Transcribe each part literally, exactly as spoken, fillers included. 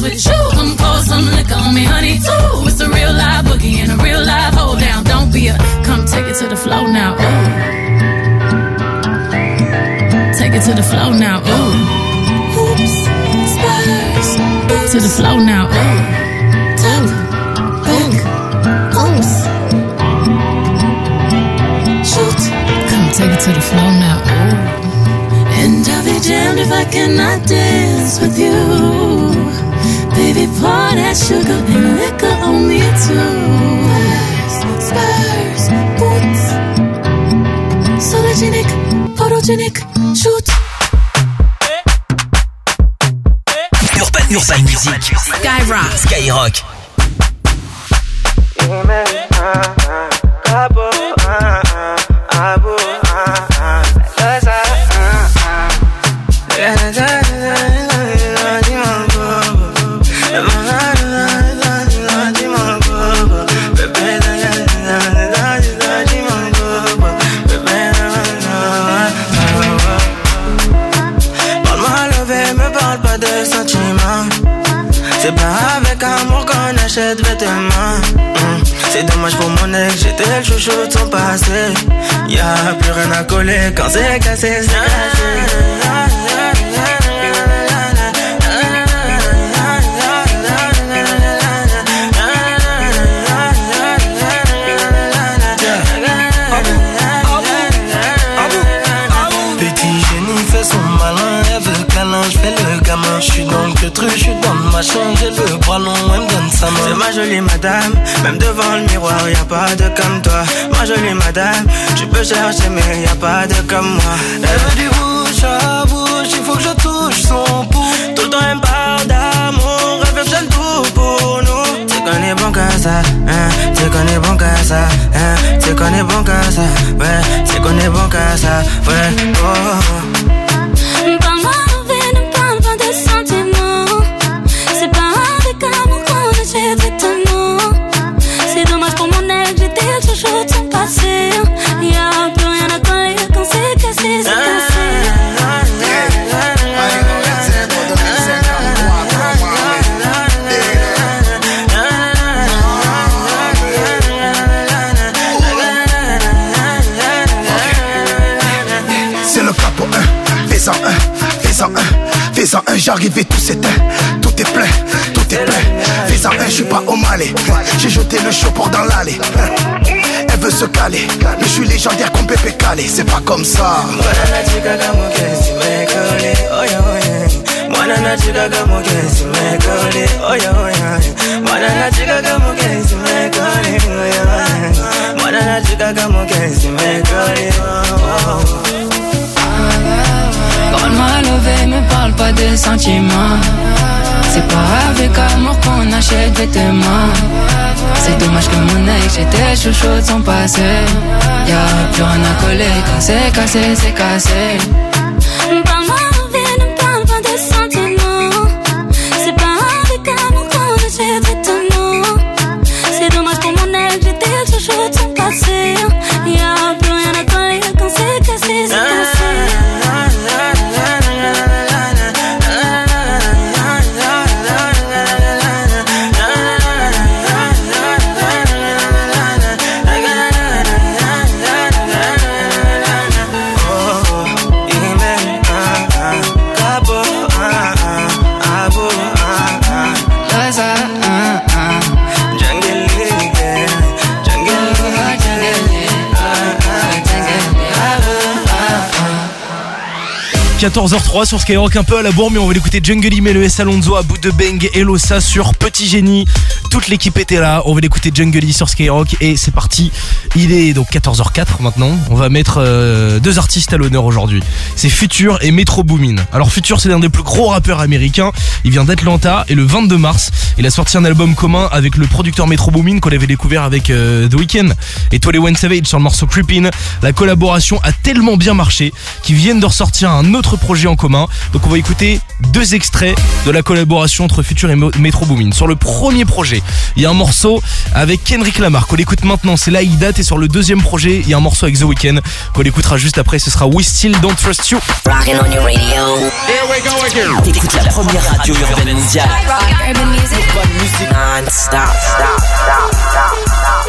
with you. Come pour some liquor on me, honey, too. It's a real live boogie and a real live hold down. Don't be a, come take it to the flow now, ooh. Take it to the flow now, ooh. Oops, spurs, oops. To the flow now, ooh. Tap, back, oops. Shoot, come take it to the flow now, ooh. And I'll be damned if I cannot dance with you. Baby, pour that sugar and liquor on me too. Spurs, boots. Sologenic, photogenic, shoot. Urban, Urban Music. Skyrock. Skyrock. C'est pas avec amour qu'on achète vêtements. mmh. C'est dommage pour mon ex, j'étais le chouchou de son passé. Y'a plus rien à coller quand c'est cassé, c'est cassé. J'suis dans le truc, j'suis dans le machin, j'ai le bras long, elle me donne sa main. C'est ma jolie madame, même devant le miroir, y'a pas de comme toi. Ma jolie madame, tu peux chercher mais y'a pas de comme moi. Elle veut du bouche à bouche, il faut que je touche son pouls. Tout le temps elle me parle d'amour, elle veut que j'aime tout pour nous. C'est qu'on est bon qu'à ça, hein, c'est qu'on est bon qu'à ça, hein, c'est qu'on est bon qu'à ça, ouais, c'est qu'on est bon qu'à ça, ouais, oh. C'est dommage pour mon ex, j'étais le chouchou de son passé. Y'a plus rien à coller quand c'est cassé, c'est cassé. C'est le capo un, fais-en un, fais-en un, fais-en un, j'arrive et tout s'éteint, tout est plein, tout est plein. Fais-en un, j'suis pas au Malais, j'ai jeté le chaud dans l'allée. Elle veut se caler, mais je suis légendaire comme Pépé Calé, c'est pas comme ça. Quand m'a levé, me parle pas de sentiments. C'est pas avec amour qu'on achète vêtements. C'est dommage que mon ex, j'étais chouchou de son passé. Y'a plus rien à coller quand c'est cassé, c'est cassé. Parle-moi en vie, ne parle pas de sentiments. C'est pas avec amour qu'on achète vêtements. C'est dommage pour mon ex, j'étais le chouchou de son passé. Y'a plus rien à coller quand c'est cassé, c'est cassé. quatorze heures trois sur Skyrock, un peu à la bourre, mais on va l'écouter. Jungle Email, S Alonso, à bout de Bang et Losa sur Petit Génie. Toute l'équipe était là. On va l'écouter Jungle sur Skyrock et c'est parti. Il est donc quatorze heures quatre maintenant. On va mettre euh, deux artistes à l'honneur aujourd'hui. C'est Future et Metro Boomin. Alors Future, c'est l'un des plus gros rappeurs américains. Il vient d'Atlanta et le vingt-deux mars, il a sorti un album commun avec le producteur Metro Boomin qu'on avait découvert avec euh, The Weeknd et twenty-one Savage sur le morceau Creepin'. La collaboration a tellement bien marché qu'ils viennent de ressortir un autre projet en commun. Donc on va écouter deux extraits de la collaboration entre Future et Metro Boomin. Sur le premier projet, il y a un morceau avec Kendrick Lamar qu'on écoute maintenant, c'est là il date. Et sur le deuxième projet, il y a un morceau avec The Weeknd qu'on écoutera juste après, ce sera We Still Don't Trust You. Rockin' on your radio. Here we go again. T'écoutes la première radio urbaine mondiale. stop, stop, stop, stop, stop,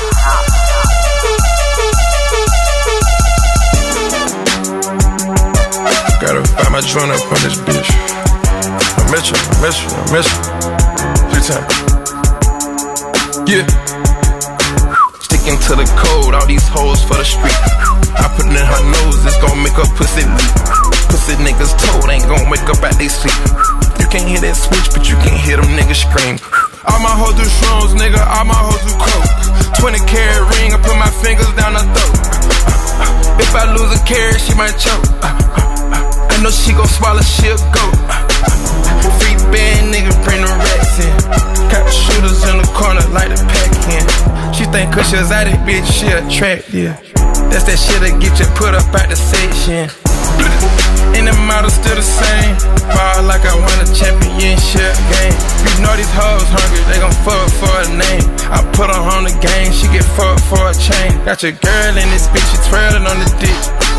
stop. Gotta find my joint up on this bitch. I miss you, I miss you, I miss you. Three times. Yeah. Sticking to the code, all these hoes for the street. I put it in her nose, it's gon' make her pussy leak. Pussy niggas told ain't gon' wake up at they sleep. You can't hear that switch, but you can hear them niggas scream. All my hoes do shrooms, nigga, all my hoes do coke. twenty carat ring, I put my fingers down her throat. If I lose a carat, she might choke. I know she gon' swallow, she'll go. Free band nigga, bring the rats in. Got the shooters in the corner like the pack in. She think cause she exotic, bitch, she attractive. That's that shit that get you put up at the section. And the model still the same. Ball like I won a championship game. You know these hoes hungry, they gon' fuck for a name. I put her on the game, she get fucked for a chain. Got your girl in this bitch, she twirling on the dick.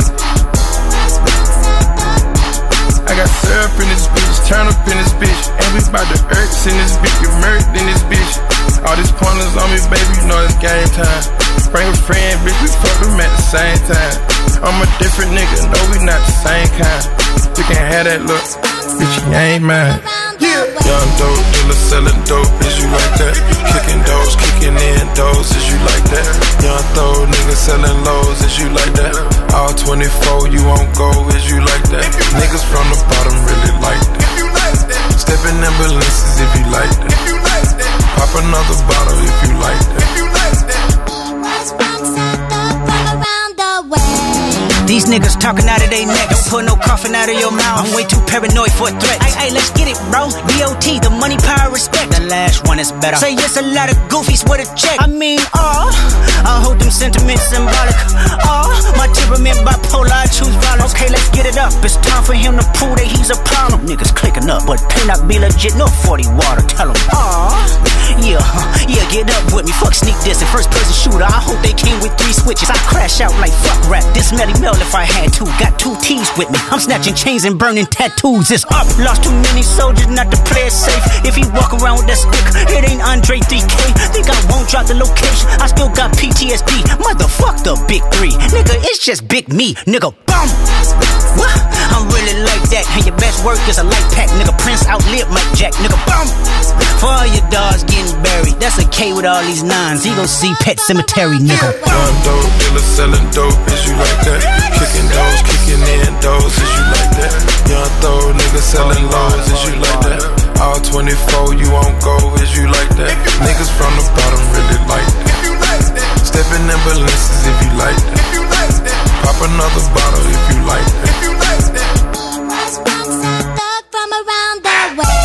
I got syrup in this bitch, turn up in this bitch. And we bout the irks in this bitch, get murked in this bitch. All these pointers on me, baby, you know it's game time. Bring a friend, bitch, we fuck them at the same time. I'm a different nigga, no, we not the same kind. You can have that look, bitch, you ain't mine. Yeah. Young dope dealer selling dope, is you like that? Kicking doors, kicking in doors, is you like that? Young throw nigga selling lows, is you like that? All twenty-four, you won't go, is you like that? Niggas from the bottom really like that. Step in ambulances if you like that. Pop another bottle if you like that. These niggas talking out of their neck. Don't put no coffin out of your mouth. I'm way too paranoid for a threat. Hey, hey, let's get it, bro. D O T, the money, power, respect. The last one is better. Say yes, a lot of goofies with a check. I mean, oh, I hold them sentiments symbolic. Oh, my temperament bipolar, I choose violence. Okay, let's get it up. It's time for him to prove that he's a problem. Niggas clicking up, but pay not be legit. No forty water, tell him. Oh, yeah, yeah, get up with me. Fuck sneak this and first person shooter. I hope they came with three switches. I crash out like fuck rap. This Melly Mel if I had to. Got two T's with me. I'm snatching chains and burning tattoos. It's up. Lost too many soldiers not to play it safe. If he walk around with that stick, it ain't Andre three K. Think I won't drop the location. I still got P T S D. Motherfuck the big three. Nigga, it's just big me. Nigga, boom. What? I'm really like that. And your best work is a light pack. Nigga, Prince outlived Mike Jack. Nigga, boom. For all your dogs getting buried. That's a K with all these nines. He gon' see Pet Cemetery, nigga. Young dope dealer selling dope, is you like that? Kicking doors, kicking in doors, is you like that? Young throw nigga selling lows, is you like that? All twenty-four, you won't go, is you like that? Niggas from the bottom really like that. Step in ambulances if you like that. Pop another bottle if you like that. From around the way.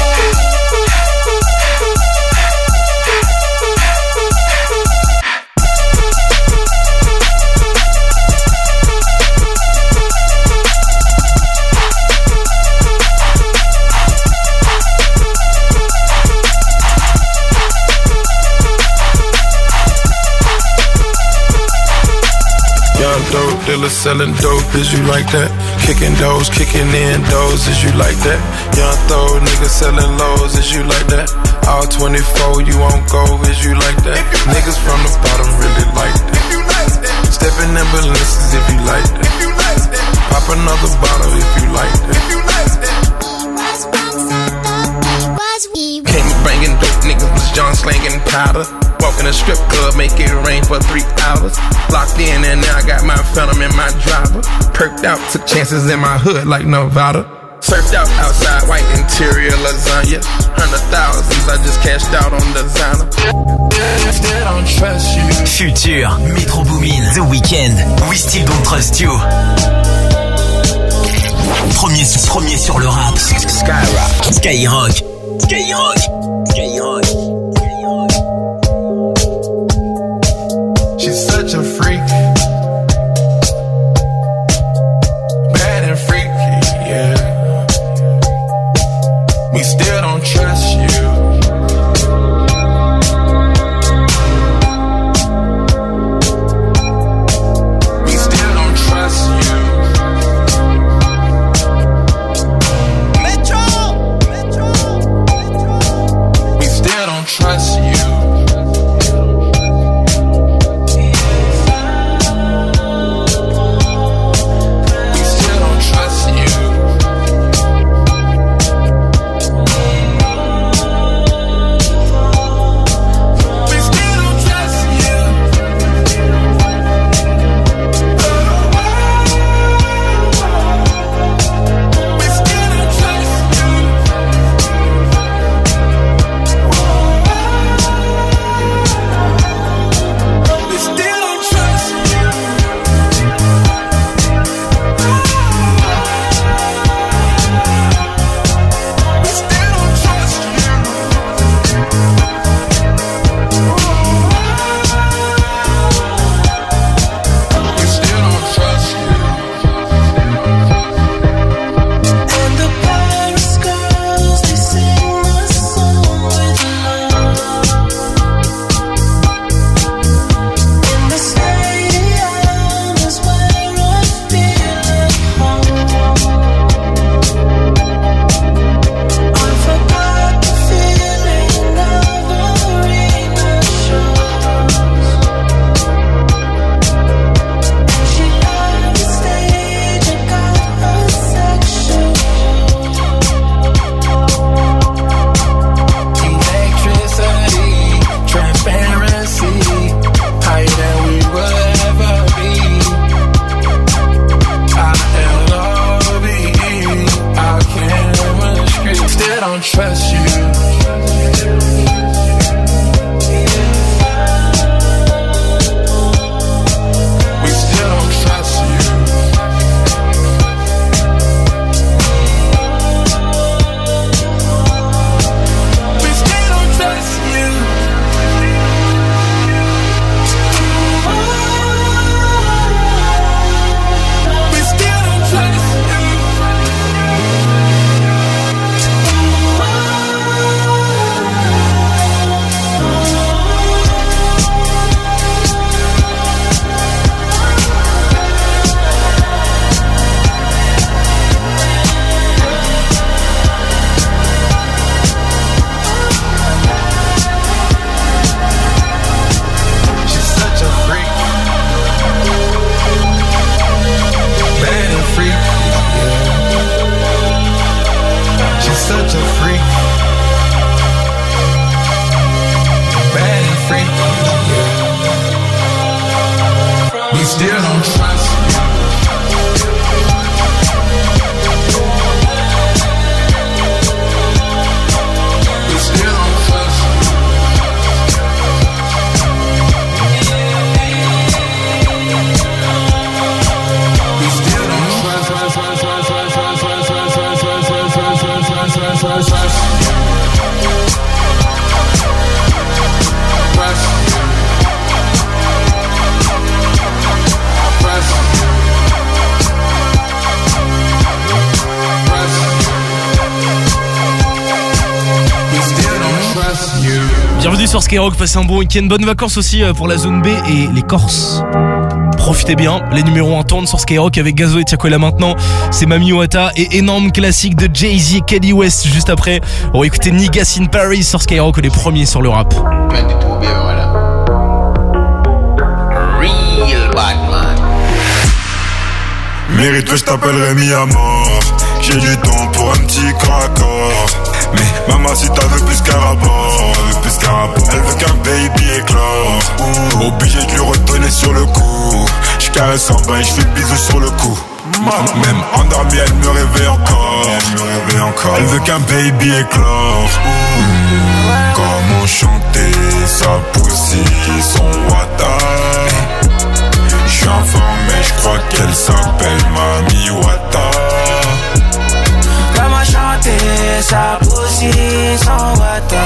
Dope dealer selling dope, is you like that? Kicking doors, kicking in doors, is you like that? Young throw nigga selling lows, is you like that? All twenty-four, you won't go, is you like that? Niggas from the bottom really like that. Step in ambulances if you like that. Pop another bottle if you like that. Came banging dope, niggas was John slanging powder. Walk in a strip club, make it rain for three hours. Locked in and now I got my phantom in my driver. Perked out, took chances in my hood like Nevada. Surfed out outside, white interior lasagna. Hundred thousands, I just cashed out on designer. Still don't trust you. Future, Metro Boomin, The Weeknd, We Still Don't Trust You. Premier, premier sur le rap. Skyrock. Skyrock. Skyrock. Skyrock. She's such a freak. Bad and freaky, yeah. We still don't trust you. We still don't trust you. Metro! Metro! Metro! We still don't trust Bienvenue sur Skyrock, passez un bon week-end, bonnes vacances aussi pour la zone B et les Corses. Profitez bien, les numéros un tournent sur Skyrock avec Gazo et Tiako là maintenant. C'est Mami Wata et énorme classique de Jay-Z et Kanye West juste après. On va écouter Niggas in Paris sur Skyrock, les premiers sur le rap. Real Batman. Mérite que je t'appellerai mis à mort. J'ai du temps pour un petit craccord. Mais maman si t'as veux plus qu'un rapport, veux plus qu'un rapport. Elle veut qu'un baby éclore. Obligé de lui redonner sur le coup. J'caresse en bas et j'fais le bisou sur le cou. Même endormie elle me réveille encore. Elle me réveille encore. Elle veut qu'un baby éclore. Comment chanter sa pussy, son wata. J'suis informé, j'crois qu'elle s'appelle Mami Wata. Comment chanter sa pussy, son wata.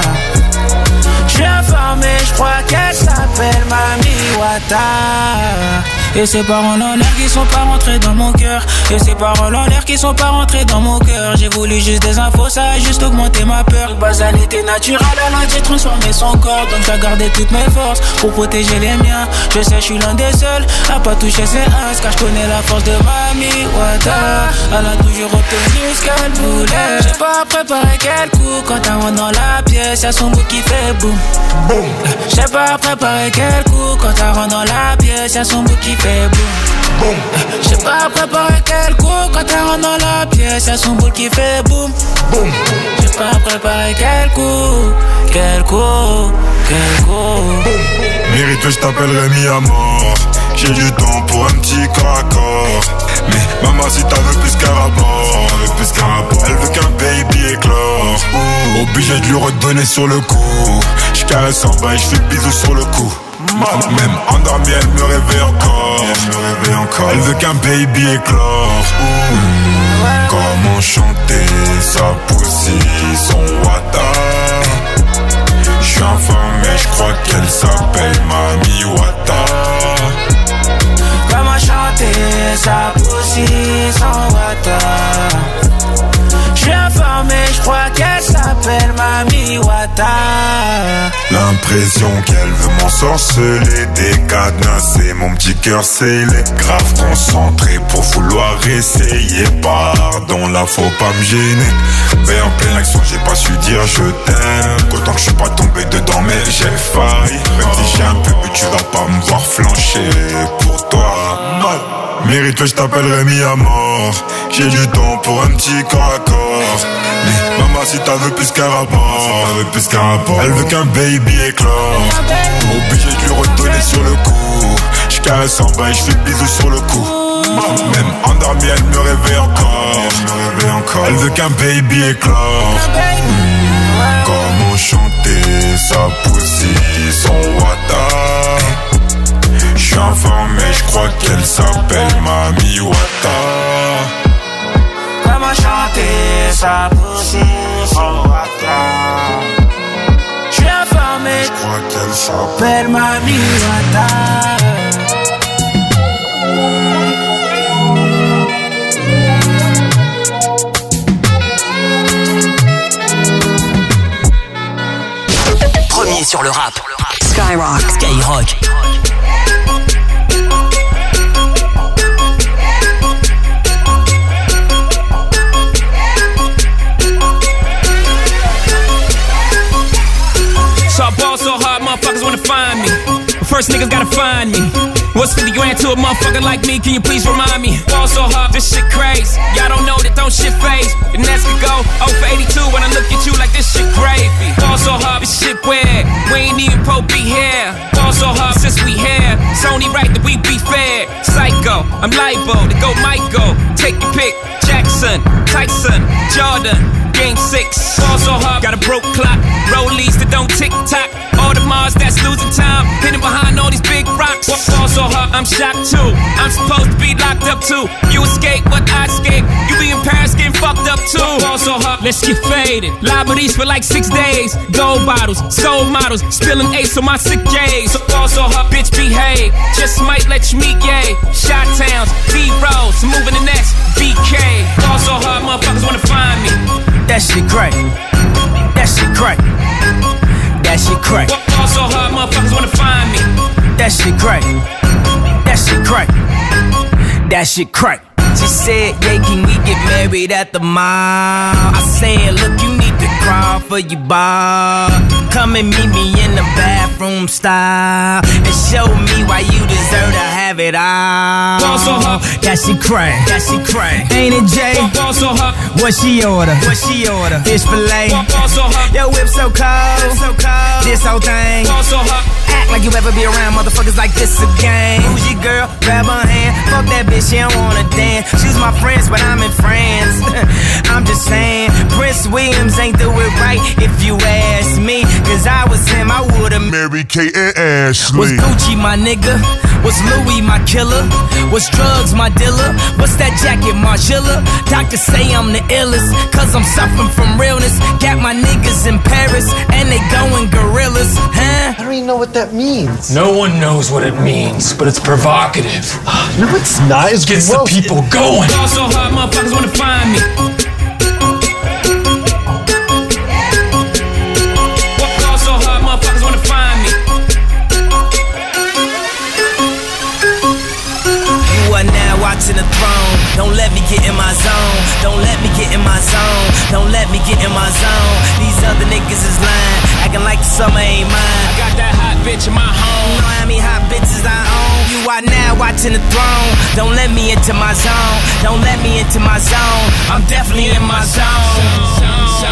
J'suis informé, j'crois qu'elle s'appelle Mami Wata. Et ces paroles en l'air qui sont pas rentrées dans mon cœur. Et ces paroles en l'air qui sont pas rentrées dans mon cœur. J'ai voulu juste des infos, ça a juste augmenté ma peur. De base elle était naturelle, alors j'ai transformé son corps. Donc j'ai gardé toutes mes forces pour protéger les miens. Je sais je suis l'un des seuls à pas toucher ses uns. Car je connais la force de Mami Wata. Elle a toujours obtenu ce qu'elle voulait. J'ai pas préparé quel coup. Quand elle rentre dans la pièce, y'a son bout qui fait boum. J'ai pas préparé quel coup. Quand elle rentre dans la pièce, y'a son bout qui fait boum. J'ai pas préparé quel coup. Quand elle rentre dans la pièce, y'a son boule qui fait boum. J'ai pas préparé quel coup. Quel coup. Quel coup. Mérite que je t'appellerai mis à mort. J'ai du temps pour un petit craccord. Mais maman si t'as veux plus qu'un rapport, veux plus qu'un rapport. Elle veut qu'un baby éclore. Obligé de lui redonner sur le coup. J'caresse en bas et j'fais le bisou sur le cou. Même endormie elle me réveille encore. Elle me réveille encore. Elle veut qu'un baby éclore. Comment chanter sa pussy, son wata. J'suis informé, j'crois qu'elle s'appelle Mami Wata. Comment chanter sa pussy, son wata. J'suis informé, j'crois qu'elle s'appelle Mami Wata. L'impression qu'elle veut m'ensorceler, décadenasser mon petit cœur scellé. Grave concentré pour vouloir essayer. Pardon, là faut pas me gêner. Mais en pleine action j'ai pas su dire je t'aime. Autant que je suis pas tombé dedans mais j'ai failli. Même si j'ai un peu bu tu vas pas me voir flancher pour toi. Mal. Mérite que je t'appellerai mis à mort. J'ai du temps pour un petit corps à corps. Mais maman si t'as veux plus qu'un rapport, elle veut plus qu'un rapport. Elle veut qu'un baby éclore. Obligé de lui redonner sur le coup. J'caresse en bas et j'fais le bisou sur le cou. Même endormie elle me réveille encore. Elle me réveille encore. Elle veut qu'un baby éclore. Comment chanter sa pussy, son wata. J'suis informé, j'crois qu'elle s'appelle Mami Wata. Comment chanter sa pussy, son wata. J'suis informé, j'crois qu'elle s'appelle Mami Wata. Premier sur le rap. Skyrock. Skyrock. So I ball so hard, motherfuckers wanna find me. But first niggas gotta find me. What's fifty grand to a motherfucker like me? Can you please remind me? Ball so hard, this shit crazy. Y'all don't know that don't shit phase. The next could go oh for eighty-two when I look at you like this shit gravy. Ball so hard, this shit weird. We ain't even po be here. Ball so hard since we here. It's only right that we be fair. Psycho, I'm liable to go Michael. Take your pick. Jackson, Tyson, Jordan. Game six, ball so hard, got a broke clock. Rollies that don't tick tock. All the Mars that's losing time, hidden behind all these big rocks. Ball so hard, I'm shocked too. I'm supposed to be locked up too. You escape, but I escape. You be in Paris getting fucked up too. Ball so hard, let's get faded. Liberties for like six days. Gold bottles, soul models, spilling ace on my sick days. So ball so hard, bitch behave. Just might let you meet gay. Shot towns, B rolls, moving the next B K. Ball so hard, motherfuckers wanna find me. That shit great. That shit great. That crack. Ball so hard, motherfuckers wanna find me. That shit crack. That shit crack. That shit crack. She said, yeah, can we get married at the mall? I said, look, you need to crawl for your bar. Come and meet me in the bathroom style and show me why you deserve to have it all. Ball so hard. That shit crack. That shit crack. Ain't it, Jay? Ball so hard. What she order? What she order? Fish fillet. Ball so hard. Yo, whip so cold. So cold. This whole thing. Ball so hard. Act like you ever be around motherfuckers like this again. Who's your girl? Grab her hand. Fuck that bitch, she don't wanna dance. She's my friends, but I'm in France. I'm just saying, Prince Williams ain't do it right if you ask me. Cause I was him, I would've married Kate and Ashley. Was Gucci my nigga? Was Louis my killer? Was drugs my dealer? What's that jacket, Margilla? Doctors say I'm the illest, cause I'm suffering from realness. Got my niggas in Paris, and they going gorillas, huh? I don't even know what that means. No one knows what it means, but it's provocative. No, it's not. It gets gross. the people going. Ball so hard, motherfuckers wanna find me. Ball so hard, motherfuckers wanna find me. You are now watching the throne. Don't let me get in my zone. Don't let me get in my zone. Don't let me get in my zone. These other niggas is lying, acting like the summer ain't mine. I got that hot bitch in my home. You know how many hot bitches I own. You are now watching the throne. Don't let me into my zone. Don't let me into my zone. I'm definitely in my zone.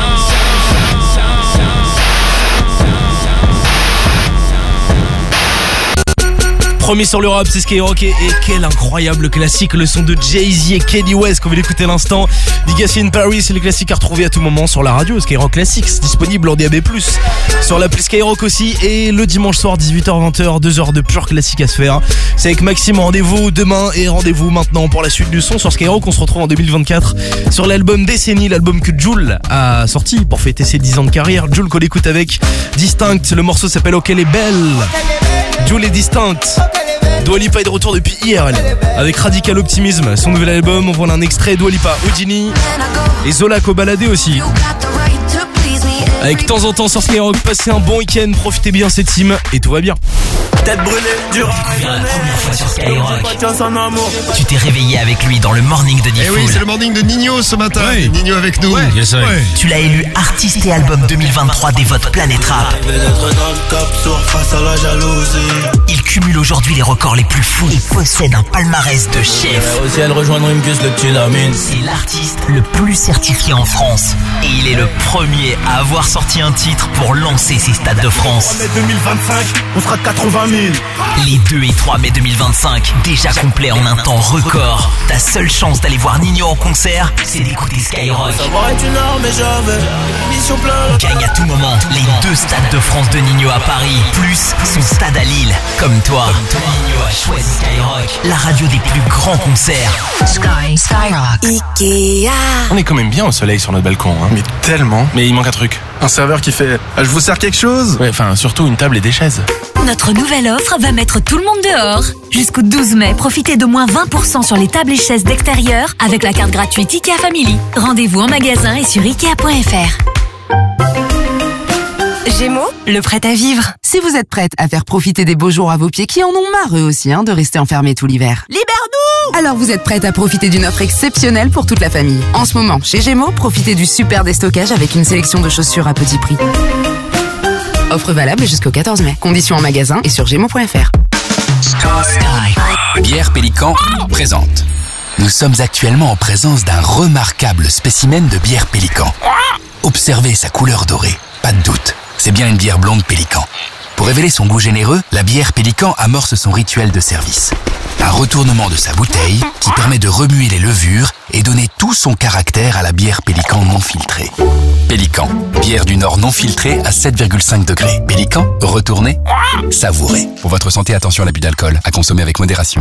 Premier sur le rap, c'est Skyrock et, et quel incroyable classique, le son de Jay-Z et Kanye West qu'on vient d'écouter à l'instant. Legacy in Paris, c'est le classique à retrouver à tout moment sur la radio. Skyrock Classics, disponible en D A B plus, sur l'appli Skyrock aussi. Et le dimanche soir, dix-huit heures vingt, deux heures de pur classique à se faire. C'est avec Maxime, rendez-vous demain et rendez-vous maintenant pour la suite du son sur Skyrock. On se retrouve en deux mille vingt-quatre sur l'album Décennie, l'album que Jul a sorti pour fêter ses dix ans de carrière. Jul qu'on écoute avec Distinct, le morceau s'appelle Ok les belles. Jul est Distinct. Dua Lipa est de retour depuis hier, elle, avec Radical Optimism, son nouvel album. On voit un extrait. Dua Lipa, Houdini et Zola Kobalade aussi. Avec de temps en temps sur Skyrock, passez un bon week-end, profitez bien cette team et tout va bien. Tête brûlée, dur. La première fois sur Skyrock. Tu t'es réveillé avec lui dans le morning de Diffoul. Eh oui, c'est le morning de Nino ce matin. Oui. Nino avec nous. Ouais. Yes, ouais. Tu l'as élu artiste et album deux mille vingt-trois des votes Planète Rap. Il cumule aujourd'hui les records les plus fous et possède un palmarès de chef. Aussi elle rejoindre une puce, le petit Lamine. C'est l'artiste le plus certifié en France. Et il est le premier à avoir sorti un titre pour lancer ses stades de France. deux mille vingt-cinq, on sera quatre-vingt mille. Les deux et trois mai deux mille vingt-cinq, déjà complet en un temps record. Ta seule chance d'aller voir Nino en concert, c'est d'écouter Skyrock. Savoir est une arme et j'avais mission pleine. Gagne à tout moment les deux stades de France de Nino à Paris, plus son stade à Lille. Comme toi, Nino a choisi Skyrock, la radio des plus grands concerts. Sky, Skyrock. Ikea. On est quand même bien au soleil sur notre balcon, hein. Mais tellement. Mais il manque un truc. Un serveur qui fait ah, je vous sers quelque chose. Ouais, enfin surtout une table et des chaises. Notre nouvelle offre va mettre tout le monde dehors. Jusqu'au douze mai, profitez de moins vingt pour cent sur les tables et chaises d'extérieur avec la carte gratuite Ikea Family. Rendez-vous en magasin et sur ikea point f r. Gémeaux, le prêt à vivre. Si vous êtes prête à faire profiter des beaux jours à vos pieds qui en ont marre eux aussi hein, de rester enfermés tout l'hiver. Libère-nous! Alors vous êtes prête à profiter d'une offre exceptionnelle pour toute la famille. En ce moment, chez Gémeaux, profitez du super déstockage avec une sélection de chaussures à petit prix. Offre valable jusqu'au quatorze mai. Conditions en magasin et sur gémeaux point f r. Bière Pélican présente. Nous sommes actuellement en présence d'un remarquable spécimen de bière Pélican. Observez sa couleur dorée, pas de doute, c'est bien une bière blonde Pélican. Pour révéler son goût généreux, la bière Pélican amorce son rituel de service. Un retournement de sa bouteille qui permet de remuer les levures et donner tout son caractère à la bière Pélican non filtrée. Pélican, bière du Nord non filtrée à sept virgule cinq degrés. Pélican, retournez, savourez. Pour votre santé, attention à l'abus d'alcool, à consommer avec modération.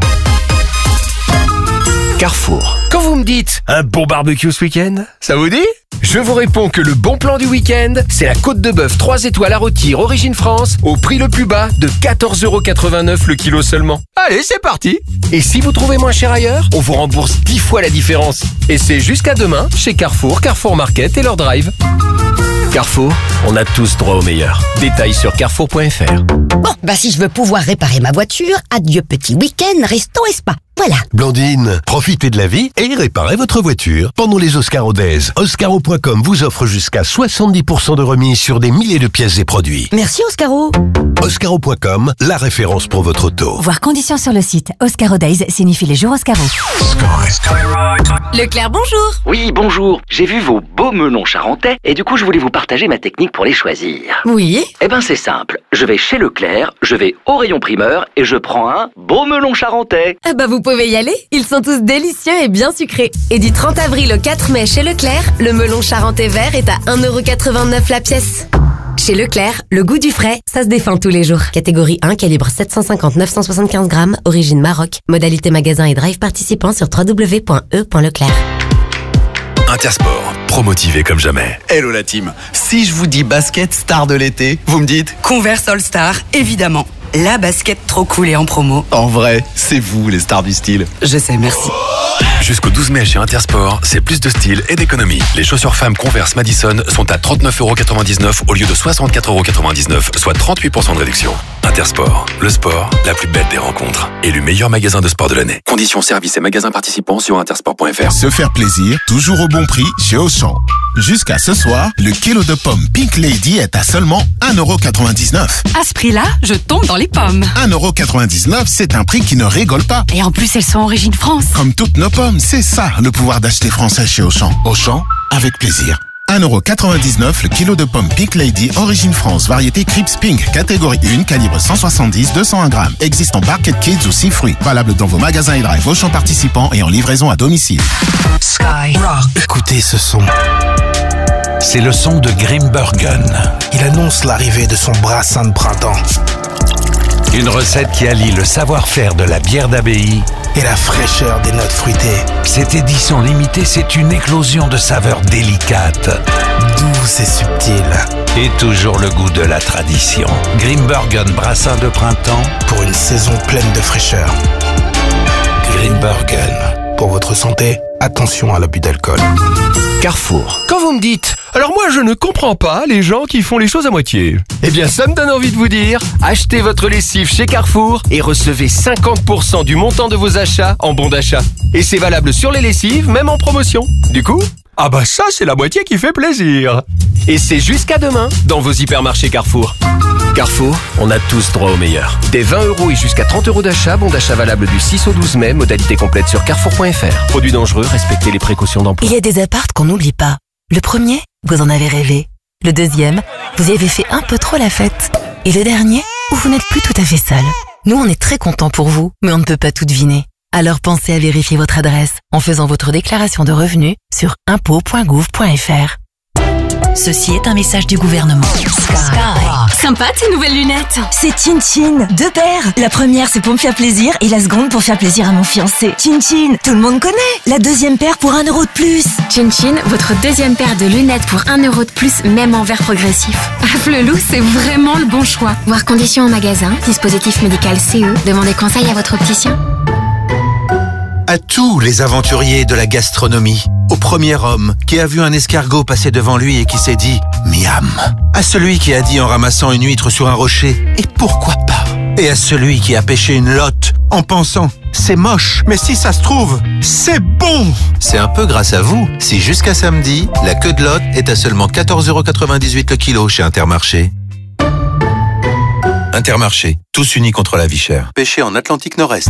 Carrefour. Quand vous me dites un bon barbecue ce week-end, ça vous dit? Je vous réponds que le bon plan du week-end, c'est la côte de bœuf trois étoiles à rôtir Origine France au prix le plus bas de quatorze euros quatre-vingt-neuf le kilo seulement. Allez, c'est parti. Et si vous trouvez moins cher ailleurs, on vous rembourse dix fois la différence. Et c'est jusqu'à demain chez Carrefour, Carrefour Market et leur drive. Carrefour, on a tous droit au meilleur. Détails sur carrefour point f r. Bon, bah si je veux pouvoir réparer ma voiture, adieu petit week-end, resto et spa. Voilà. Blandine, profitez de la vie et réparez votre voiture. Pendant les Oscaro Days, Oscaro point com vous offre jusqu'à soixante-dix pour cent de remise sur des milliers de pièces et produits. Merci Oscaro. Oscaro point com, la référence pour votre auto. Voir conditions sur le site. Oscaro Days signifie les jours Oscaro. Leclerc, bonjour. Oui, bonjour. J'ai vu vos beaux melons charentais et du coup je voulais vous partager ma technique pour les choisir. Oui. Eh ben c'est simple. Je vais chez Leclerc, je vais au rayon primeur et je prends un beau melon charentais. Ah bah vous pouvez y aller. Ils sont tous délicieux et bien sucrés. Et du trente avril au quatre mai chez Leclerc, le melon charentais vert est à un euro quatre-vingt-neuf la pièce. Chez Leclerc, le goût du frais, ça se défend tous les jours. Catégorie un, calibre sept cent cinquante à neuf cent soixante-quinze grammes, origine Maroc. Modalité magasin et drive participant sur w w w point e point leclerc. Intersport, promotivé comme jamais. Hello la team. Si je vous dis basket star de l'été, vous me dites Converse All Star, évidemment. La basket trop cool et en promo. En vrai, c'est vous les stars du style. Je sais, merci. Jusqu'au douze mai chez Intersport, c'est plus de style et d'économie. Les chaussures femmes Converse Madison sont à trente-neuf euros quatre-vingt-dix-neuf au lieu de soixante-quatre euros quatre-vingt-dix-neuf, soit trente-huit pour cent de réduction. Intersport, le sport, la plus belle des rencontres. Élu meilleur magasin de sport de l'année. Conditions, services et magasins participants sur intersport point f r. Se faire plaisir, toujours au bon prix chez Auchan. Jusqu'à ce soir, le kilo de pommes Pink Lady est à seulement un euro quatre-vingt-dix-neuf. À ce prix-là, je tombe dans les pommes. un euro quatre-vingt-dix-neuf, c'est un prix qui ne rigole pas. Et en plus, elles sont origine France. Comme toutes nos pommes, c'est ça le pouvoir d'acheter français chez Auchan. Auchan, avec plaisir. un euro quatre-vingt-dix-neuf le kilo de pommes Pink Lady, origine France, variété Crips Pink, catégorie un, calibre cent soixante-dix à deux cent un grammes. Existe en Barquette Kids ou six fruits. Valable dans vos magasins et drive Auchan participants et en livraison à domicile. Sky Rock. Écoutez ce son. C'est le son de Grimbergen. Il annonce l'arrivée de son brassin de printemps. Une recette qui allie le savoir-faire de la bière d'abbaye et la fraîcheur des notes fruitées. Cette édition limitée, c'est une éclosion de saveurs délicates, douces et subtiles. Et toujours le goût de la tradition. Grimbergen brassin de printemps pour une saison pleine de fraîcheur. Grimbergen. Pour votre santé, attention à l'abus d'alcool. Carrefour. Quand vous me dites « Alors moi je ne comprends pas les gens qui font les choses à moitié », eh bien ça me donne envie de vous dire « Achetez votre lessive chez Carrefour et recevez cinquante pour cent du montant de vos achats en bon d'achat. Et c'est valable sur les lessives, même en promotion. Du coup, ah bah ça c'est la moitié qui fait plaisir. Et c'est jusqu'à demain dans vos hypermarchés Carrefour. Carrefour, on a tous droit au meilleur. Des vingt euros et jusqu'à trente euros d'achat, bon d'achat valable du six au douze mai, modalité complète sur carrefour point f r. Produits dangereux, respectez les précautions d'emploi. Il y a des apparts qu'on n'oublie pas. Le premier, vous en avez rêvé. Le deuxième, vous y avez fait un peu trop la fête. Et le dernier, où vous n'êtes plus tout à fait seul. Nous, on est très contents pour vous, mais on ne peut pas tout deviner. Alors pensez à vérifier votre adresse en faisant votre déclaration de revenus sur impôts point gouv point f r. Ceci est un message du gouvernement. Sky. Sympa tes nouvelles lunettes. C'est Chin Chin, deux paires. La première c'est pour me faire plaisir et la seconde pour faire plaisir à mon fiancé. Chin Chin, tout le monde connaît. La deuxième paire pour un euro de plus. Chin Chin, votre deuxième paire de lunettes pour un euro de plus, même en verre progressif. Ah, Flelou, c'est vraiment le bon choix. Voir conditions en magasin, dispositif médical C E. Demandez conseil à votre opticien. À tous les aventuriers de la gastronomie, au premier homme qui a vu un escargot passer devant lui et qui s'est dit « Miam », à celui qui a dit en ramassant une huître sur un rocher « Et pourquoi pas ?» et à celui qui a pêché une lotte en pensant « C'est moche, mais si ça se trouve, c'est bon !» C'est un peu grâce à vous si jusqu'à samedi, la queue de lotte est à seulement quatorze euros quatre-vingt-dix-huit le kilo chez Intermarché. Intermarché, tous unis contre la vie chère. Pêché en Atlantique Nord-Est.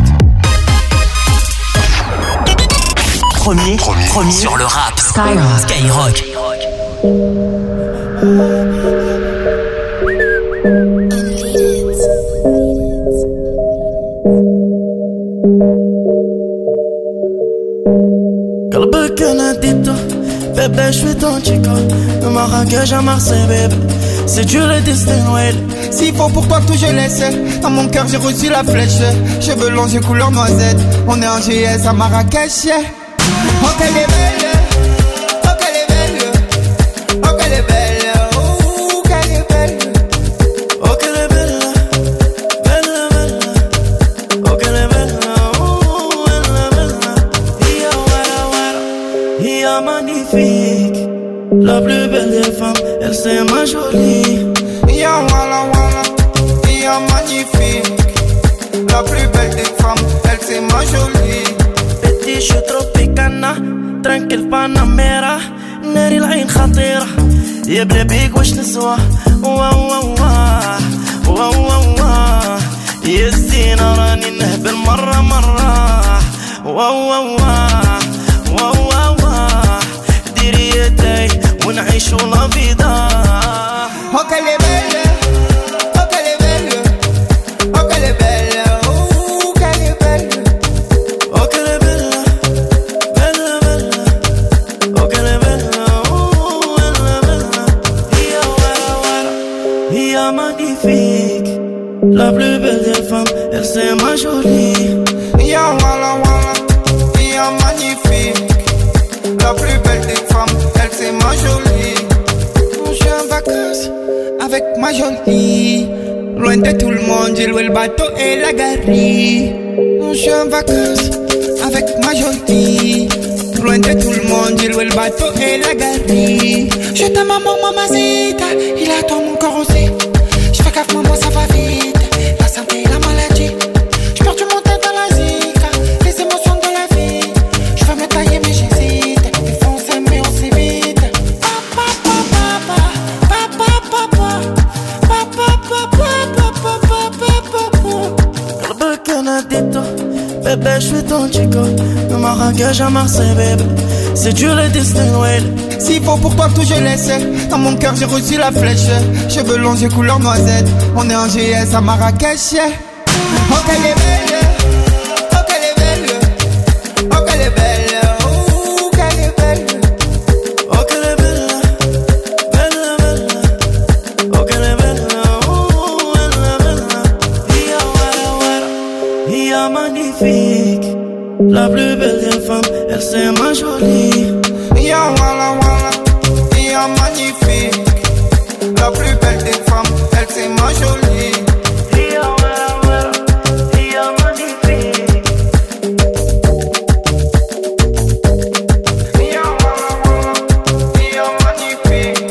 Premier, premier, premier sur le rap. Skyrock. Skyrock. Qalbi canadito, bébé, je suis ton chico. De Marrakech à Marseille, bébé. C'est dur le destin, Noël. S'il faut pour toi tout je laisse. Dans mon cœur j'ai reçu la flèche. Cheveux longs, j'ai couleur noisette. On est en G S à Marrakech. Oh qu'elle est belle, oh qu'elle est belle, oh qu'elle est belle, oh qu'elle est belle, oh qu'elle est belle, belle, belle, oh qu'elle est belle, oh belle, belle, Ia wara wara, Ia magnifique, la plus belle des femmes, elle c'est ma jolie. Ya wala wala, ya magnifique. La plus belle des femmes, elle c'est ma jolie. Petit, je suis tropicana, tranquille Panamera. ناري العين خطيرة يا بلا بيك واش نسوى. واو واو واو واو واو يا الزينة راني نهبل مرة مرة. واو واو واو واو ديري يدي ونعيشو لا فيدا. Oh qu'elle est belle, oh qu'elle est belle, oh qu'elle est belle, oh qu'elle est belle, oh qu'elle est belle, belle belle, oh qu'elle est belle, oh elle est belle. Hiya wara wara, hiya magnifique, la plus belle des femmes, elle c'est ma jolie. Ya wala wala, ya magnifique, la plus belle des femmes, elle c'est ma jolie. Je suis en vacances avec ma jolie. Loin de tout le monde, j'ai loué le bateau et la galerie. Je suis en vacances avec ma jolie. Loin de tout le monde, j'ai loué le bateau et la galerie. Je t'aime maman, mamacita. Il attend mon corps aussi. Je fais gaffe, maman, ça va vite. La santé et la maladie. Je perds du mon temps dans la zika. Les émotions de la vie. Je veux me tailler, mais j'hésite. Il faut s'aimer aussi vite. قلبك انا اديته bébé je suis ton chico. Le Marrakech à Marseille bébé, c'est Dieu le destin ouais. S'il faut pour toi tout je laisse. Dans mon cœur j'ai reçu la flèche. Cheveux longs j'ai couleur noisette. On est en G S à Marrakech. Oh qu'elle est belle, oh qu'elle est belle, oh qu'elle est belle, oh qu'elle est belle, oh qu'elle est belle, belle belle, oh qu'elle est belle, oh elle est belle. Hiya wara wara, hiya magnifique, la plus belle des femmes, elle c'est ma jolie. Ya wala wala, ya magnifique, la plus belle des femmes, elle c'est ma jolie. Hiya wara wara, hiya magnifique. Ya wala wala, ya magnifique.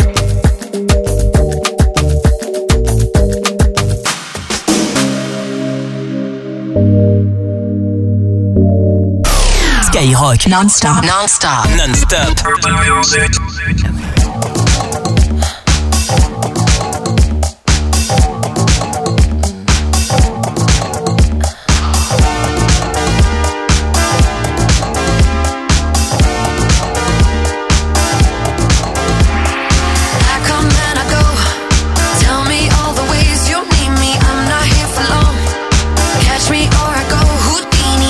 Skyrock non-stop, non-stop, non-stop.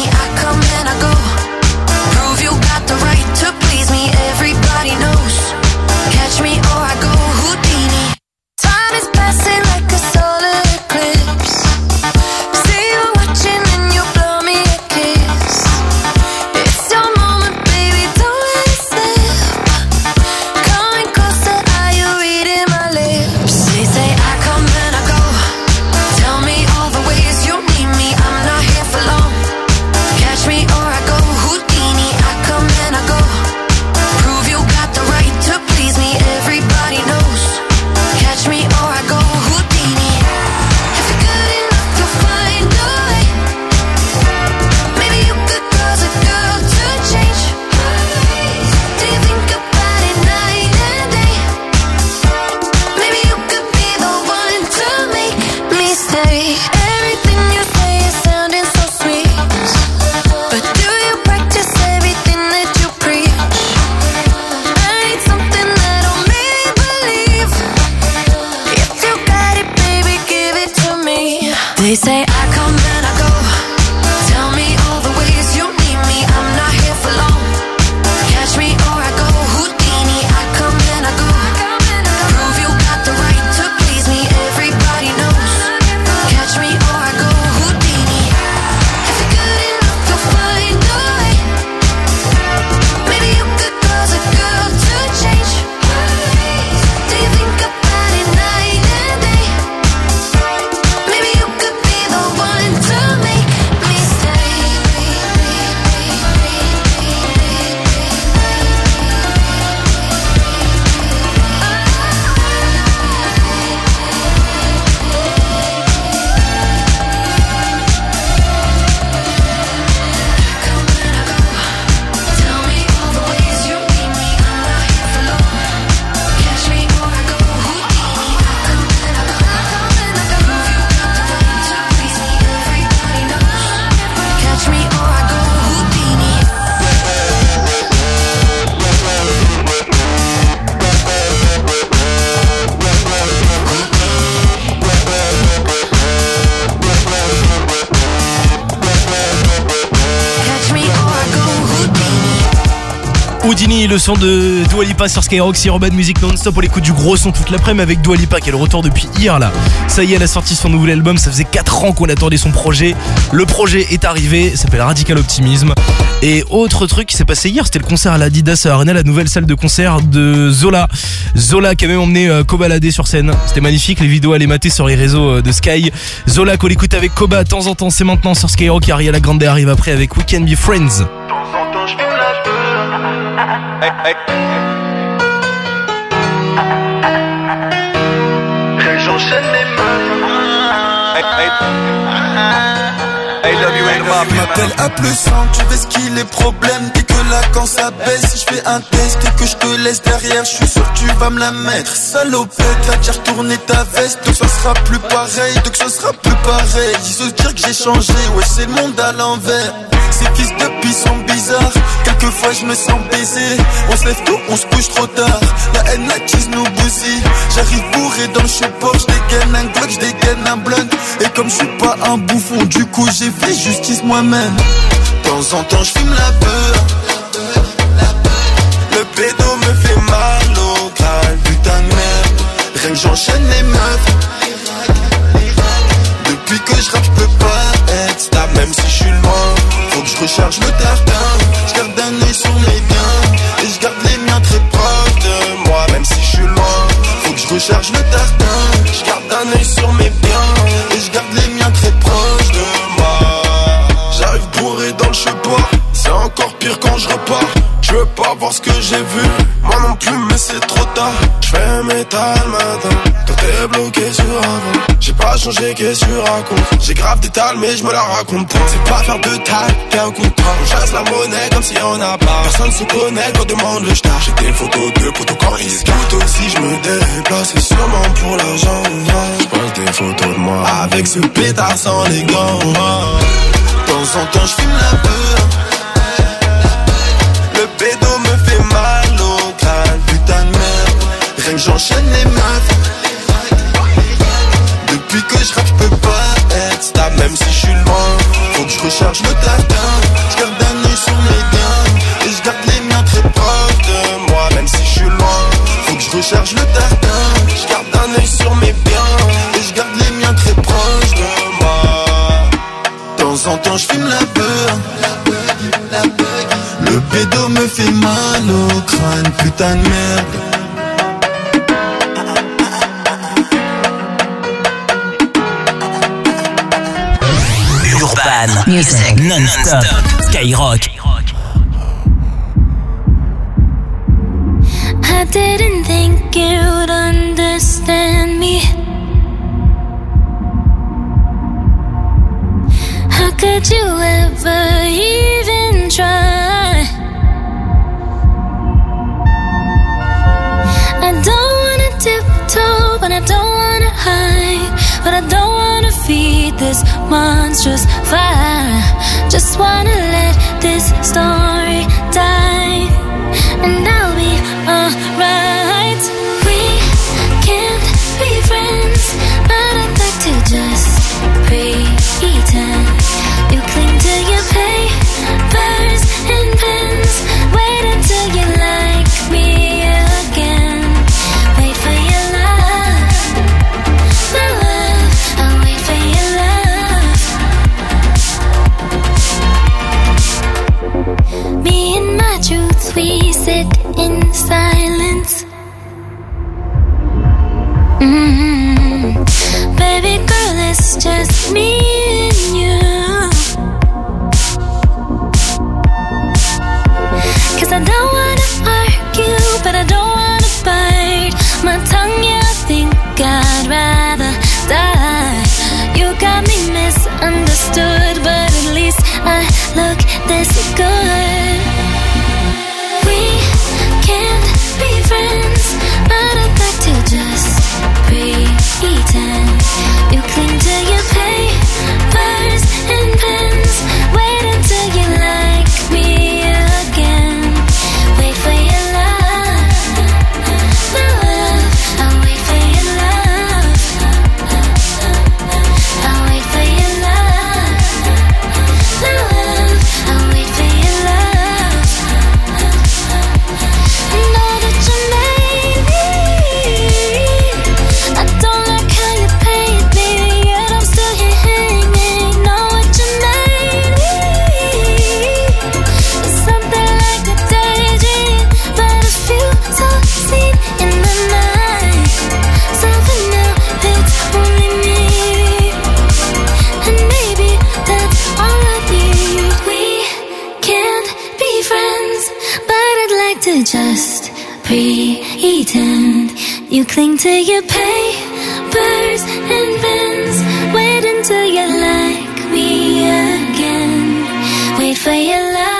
Prove you got the right to please me. Everybody knows Houdini, le son de Dua Lipa sur Skyrock, c'est Urban Music non-stop. On l'écoute du gros son toute l'après-midi avec Dua Lipa qui est le retour depuis hier là. Ça y est, elle a sorti son nouvel album, ça faisait quatre ans qu'on attendait son projet. Le projet est arrivé, ça s'appelle Radical Optimism. Et autre truc qui s'est passé hier, c'était le concert à l'Adidas Arena, la nouvelle salle de concert de Zola. Zola qui a même emmené euh, Koba Ladé sur scène. C'était magnifique, les vidéos à les mater sur les réseaux euh, de Sky. Zola qu'on écoute avec Koba de temps en temps, c'est maintenant sur Skyrock. Ariana Grande arrive après avec We Can Be Friends. Hey, hey. J'enchaîne les mains. Hey, hey. Hey, love you, hey, love you. M'appelle à plus cent, tu veux ce qu'il est problème. Dès que là quand ça baisse, si je fais un test et que je te laisse derrière, je suis sûr que tu vas me la mettre. Salopette, t'as déjà retourné ta veste. Donc ça sera plus pareil, donc ça sera plus pareil. Ils se dire que j'ai changé, ouais c'est le monde à l'envers. Ces fils de pis sont bizarres. Quelquefois je me sens baisé. On se lève tôt, on se couche trop tard. La haine acquise nous bousille. J'arrive bourré dans le support, je dégaine un Glock, je dégaine un blunt. Et comme je suis pas un bouffon, du coup j'ai fait justice moi-même. De temps en temps je fume la peur. Le pédo me fait mal au crâne, putain de merde. Rien que j'enchaîne les meufs. Depuis que je rappe, je peux pas être stable, même si je suis loin. Faut que je recharge le tartin. Je garde un œil sur mes biens. Et je garde les miens très proches de moi, même si je suis loin. Faut que je recharge le tartin. Je garde un œil sur mes biens. Et je garde les miens très proches de moi. J'arrive bourré dans le chepois. C'est encore pire quand je repars. Je veux pas voir ce que j'ai vu. Moi non plus mais c'est trop tard. Je fais métal matin. Toi t'es bloqué sur avant. J'ai pas changé, qu'est-ce que tu racontes? J'ai grave des tales mais je me la raconte pas. C'est pas faire de taille, qu'un contrat. On chasse la monnaie comme si on a pas. Personne se connaît quand demande le star. J'ai des photos de potos quand ils se gâtent. Aussi je me déplace, c'est sûrement pour l'argent. Je pose des photos de moi avec ce pétard sans les gants. De temps en temps je fume la peur. Le pédo me fait mal au crâne, putain de merde. Rien que j'enchaîne les meufs. Depuis que je rappe, je peux pas être stable, même si je suis loin. Faut que je recharge le tartin. Je garde un œil sur mes biens. Et je garde les miens très proches de moi, même si je suis loin. Faut que je recharge le tartin. Je garde un œil sur mes biens. Et je garde les miens très proches de moi. De temps en temps, je fume la peur. Le pédo me fait mal au crâne, putain de merde. Urban Music non-stop. Skyrock. I didn't think you'd understand me. How could you ever even try? I don't wanna tiptoe, but I don't wanna hide. But I don't wanna feed this monstrous fire. Just wanna let this story die, and I'll be alright. We can't be friends, but I'd like to just pretend. You cling to your papers and pens. Wait until you like me again. Wait for your love, my love. I'll wait for your love. Me and my truth, we sit in silence. Mm-hmm. Baby girl, it's just me and you. 'Cause I don't wanna argue, but I don't wanna bite my tongue, yeah, I think I'd rather die. You got me misunderstood, but at least I look this good. We can't be friends, but I'd like to just pretend. You cling to your papers and pens. Wait until you like me again. Wait for your love, my love. I'll wait for your love. I'll wait for your love, my love. I'll wait for your love. You cling to your papers and pens. Wait until you like me again. Wait for your love.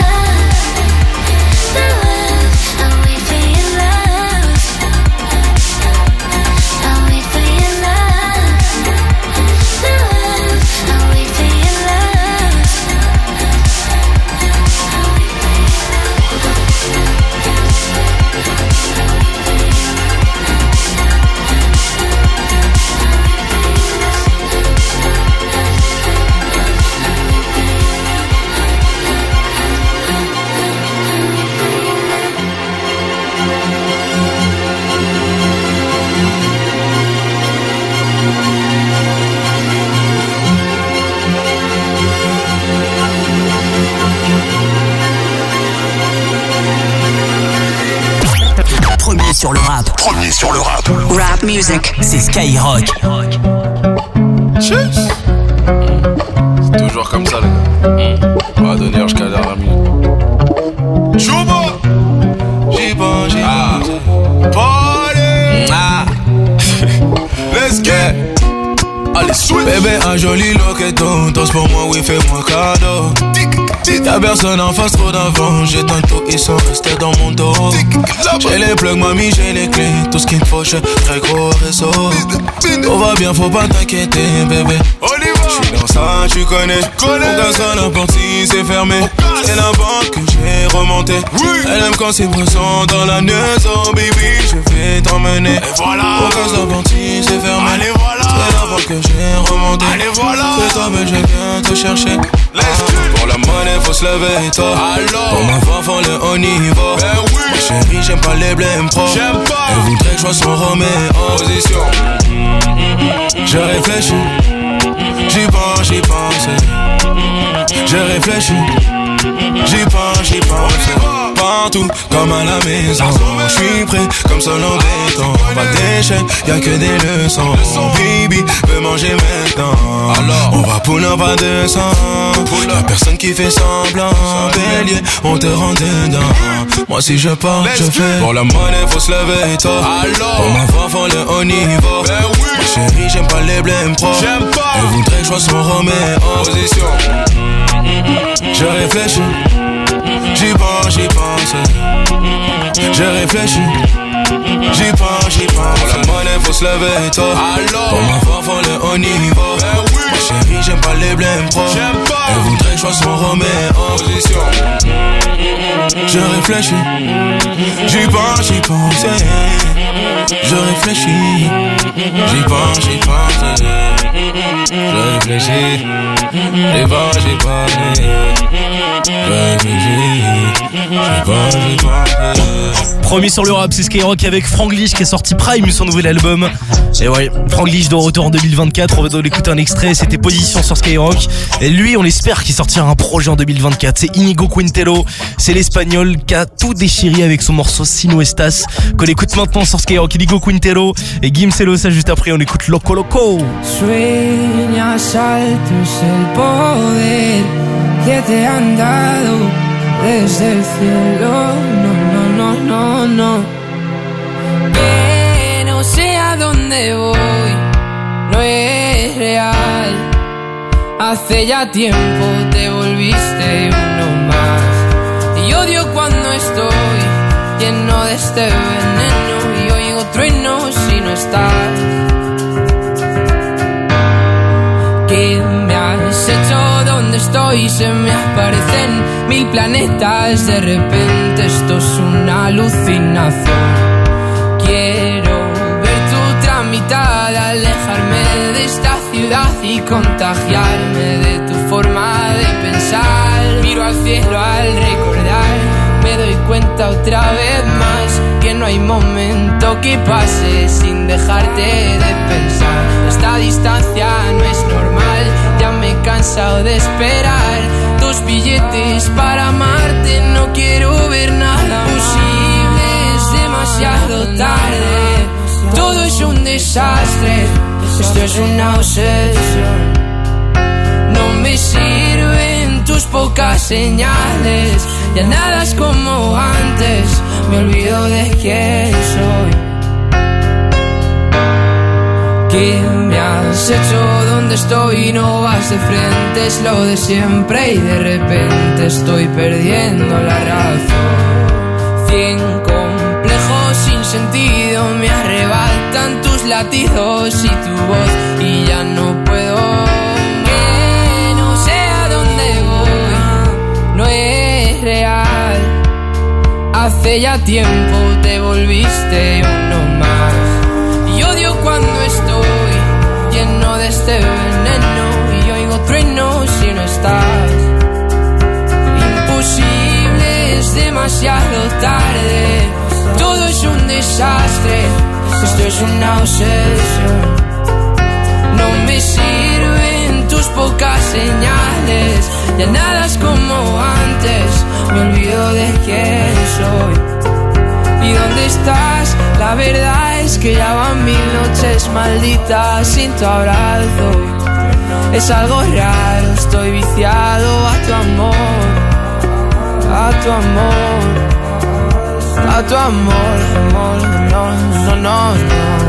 Premier sur le rap. Premier sur le rap. Rap music. C'est Skyrock. C'est toujours comme ça, les gars. On va donner jusqu'à la dernière minute. Chouba! J'y pense, j'y pense. Party! Ah! Let's get! Allez, switch! Bébé, un joli loqueton. Danse pour moi, oui, fais-moi cadeau. Y'a personne en face, trop d'avant. J'ai tantôt, ils sont restés dans mon dos. J'ai les plugs, mamie, j'ai les clés. Tout ce qu'il me faut, j'ai très gros réseau. Tout va bien, faut pas t'inquiéter, bébé. J'suis dans ça, tu connais. Mon gars sonne, n'importe si c'est fermé. C'est la banque que j'ai remonté. Elle aime quand c'est présent dans la maison, baby. Je vais t'emmener. Voilà. Mon gars sonne, n'importe si c'est fermé. Allez, voilà. C'est la banque que j'ai remonté. Allez, voilà. C'est toi, mais je viens te chercher. Ah, pour la monnaie, faut se lever tôt. Pour ma femme, le haut niveau. Ben oui. Ma chérie, j'aime pas les blèmes pro. J'aime pas. Elle voudrait que je sois son Roméo. Position. Je réfléchis. J'y pense, j'y pense. Je réfléchis. J'y pense, j'y pense. Partout, comme à la maison. J'suis prêt, comme seul en béton. Pas d'échec, y'a que des leçons. Baby, veux manger maintenant. Alors, on va pour un pas de sang. Y'a personne qui fait semblant. Bélier, on te rend dedans. Moi si je pars, je fais. Pour la monnaie, faut se lever tôt. Pour ma femme, le haut niveau. Ma chérie, j'aime pas les blèmes pro. Elle voudrait que je sois son Roméo. Position. Je réfléchis. J'y pense, j'y pense. Je réfléchis. J'y pense, j'y pense. Pour la monnaie, faut se lever tôt. Pour ma femme, le haut niveau. Ma chérie, j'aime pas les blèmes pro. Elle voudrait que je sois son Roméo. Position. Je réfléchis. J'y pense, j'y pense. Je réfléchis. J'y pense, j'y pense. Je réfléchis. J'y pense, j'y pense. Promis sur le rap, c'est Skyrock avec Franglish qui est sorti Prime, son nouvel album. Et ouais, Franglish de retour en deux mille vingt-quatre. On va donc écouter un extrait. C'était Position sur Skyrock. Et lui, on espère qu'il sortira un projet en deux mille vingt-quatre. C'est Inigo Quintero. C'est l'espagnol qui a tout déchiré avec son morceau Sino Estas, qu'on écoute maintenant sur Skyrock. Inigo Quintero et Gim Celosa. Juste après, on écoute Loco Loco. Sueñas alto es el poder que te han dado desde el cielo. No, no, no, no, no. Que no sé a dónde voy, no es real. Hace ya tiempo te volviste uno más. Y odio cuando estoy lleno de este veneno y oigo truenos si no estás. ¿Qué me has hecho? ¿Dónde estoy? Se me aparecen mil planetas. De repente esto es una alucinación. Quiero ver tu tramitada, alejarme de esta ciudad y contagiarme de tu forma de pensar. Miro al cielo al recordar, me doy cuenta otra vez más que no hay momento que pase sin dejarte de pensar. Esta distancia no es normal, ya me he cansado de esperar. Dos billetes para amarte, no quiero ver nada posible, es demasiado tarde. Todo es un desastre, esto es una obsesión. No me sirven tus pocas señales, ya nada es como antes, me olvido de quién soy. ¿Qué me has hecho? ¿Dónde estoy? No vas de frente, es lo de siempre y de repente estoy perdiendo la razón. Cien complejos sin sentido me arrebatan tus latidos y tu voz y ya no puedo. Que no sé a dónde voy, no es real. Hace ya tiempo te volviste uno más. Y odio cuando estoy lleno de este veneno y oigo truenos si no estás. Imposible, es demasiado tarde. Todo es un desastre. Esto es una obsesión. No me sirven tus pocas señales. Ya nada es como antes. Me olvido de quién soy. ¿Y dónde estás? La verdad es que ya van mil noches malditas sin tu abrazo. Es algo raro, estoy viciado a tu amor, a tu amor, a tu amor, amor, no, no, no, no.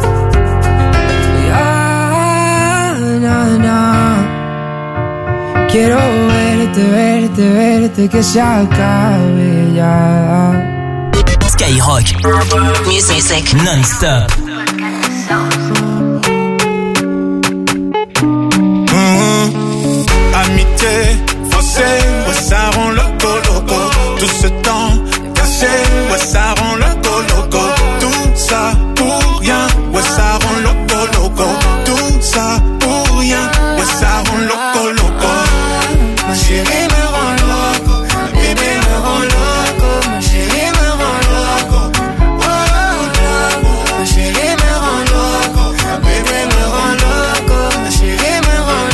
Ya, no, no. Quiero verte, verte, verte, que se acabe ya. Skyrock, music non-stop. Mmh. Amitié, faussée, ouais ça rend loco loco. Tout ce temps caché, ouais ça rend loco loco. Tout ça pour rien, ouais ça rend loco loco. Tout ça pour rien, ouais ça rend loco loco. Ma chérie me rend loco, ma bébé me rend loco, ma chérie me rend loco. Oh, oh, ma chérie me rend loco, ma bébé me rend loco, ma chérie me rend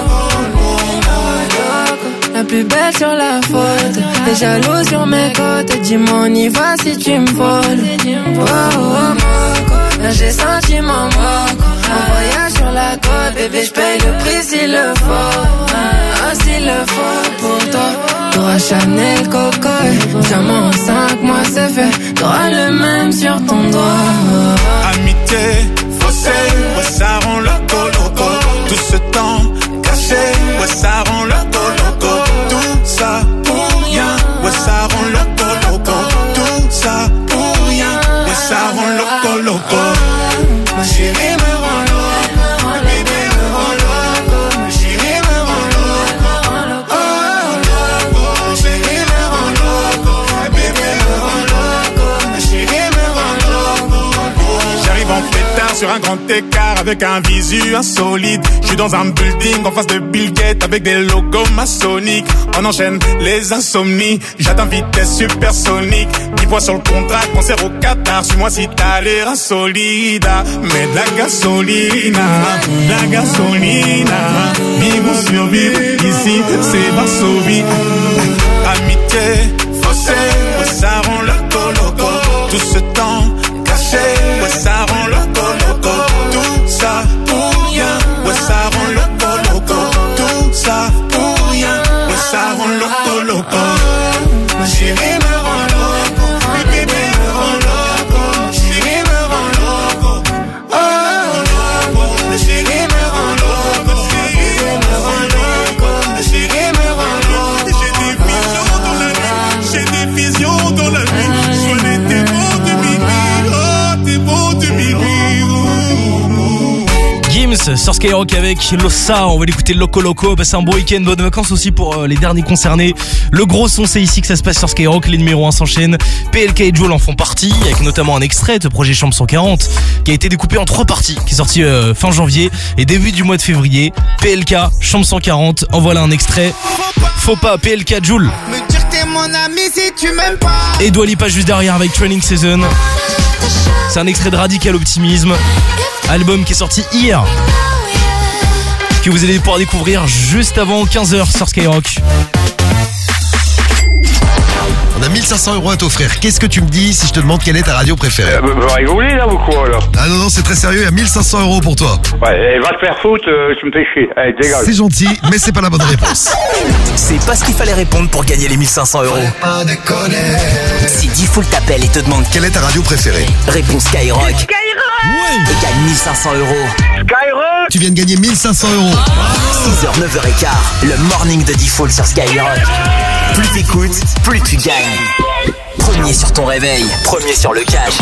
loco. La plus belle sur la photo, les jaloux sur mes côtes. Dis-moi on y va si tu me voles. Oh, oh, moco, là j'ai senti mon moco. Un voyage sur la côte, bébé j'paye le prix s'il le faut. Ah, s'il le faut pour toi. T'auras Chanel, Coco. Diamant en cinq mois c'est fait. T'auras le même sur ton doigt. Amitié, faussée, ouais ça rend loco loco. Tout ce temps caché, ouais ça rend loco loco. Tout ça pour rien, ouais ça rend loco loco. Tout ça pour rien, ouais ça rend loco loco. Ma chérie me rend loco, ma bébé me rend loco, ma chérie me rend loco. Oh, loco, ma chérie me rend loco, ma bébé me rend loco, ma chérie me rend loco. J'arrive en pétard sur un grand écart avec un visu insolite. Je suis dans un building en face de Bill Gates avec des logos maçonniques. On enchaîne les insomnies, j'atteins vitesse supersonique. dix fois sur le contrat, concert au Qatar. Suis-moi si t'as l'air insolide. Mais de la gasolina, de la gasolina. Vivons survivre, ici c'est Varsovie. Amitié, faussée, ouais ça rend loco loco. Tout ce temps caché, ouais ça rend loco loco. Tout ça pour rien, ouais ça rend loco loco. Tout ça pour rien, ouais ça rend loco loco. Ma chérie me rend loco, ma bébé me rend loco, ma chérie me rend loco. Oh loco, ma chérie me rend loco, ma bébé me rend loco, ma chérie me rend loco. J'ai des visions dans la nuit, j'ai des visions dans la nuit. Sois les démons de minuit, oh démons de minuit. Gims sur Skyrock avec Lossa, on va l'écouter Loco Loco, passer un bon week-end, bonnes vacances aussi pour euh, les derniers concernés. Le gros son c'est ici que ça se passe sur Skyrock, les numéros un s'enchaînent. P L K et Jul en font partie, avec notamment un extrait de projet Chambre cent quarante qui a été découpé en trois parties, qui est sorti euh, fin janvier et début du mois de février. P L K, Chambre cent quarante, en voilà un extrait. Faut pas, P L K, Jul. Me dire t'es mon ami si tu m'aimes pas. Et Dua Lipa juste derrière avec Training Season. C'est un extrait de Radical Optimism, album qui est sorti hier, que vous allez pouvoir découvrir juste avant quinze heures sur Skyrock. On a mille cinq cents euros à t'offrir. Qu'est-ce que tu me dis si je te demande quelle est ta radio préférée? Euh, bah, bah, rigoler là ou quoi alors? Ah non non, c'est très sérieux, il y a mille cinq cents euros pour toi. Ouais, et va te faire foutre, euh, tu me fais chier. Allez, dégage. C'est gentil, mais c'est pas la bonne réponse. C'est pas ce qu'il fallait répondre pour gagner les mille cinq cents euros. Si Diffoul t'appelle et te demande quelle est ta radio préférée, réponse Skyrock. Skyrock. et gagne mille cinq cents euros. Skyrock! Tu viens de gagner mille cinq cents euros. six heures, neuf heures quinze, le morning de Default sur Skyrock. Plus t'écoutes, plus tu gagnes. Premier sur ton réveil, premier sur le cash.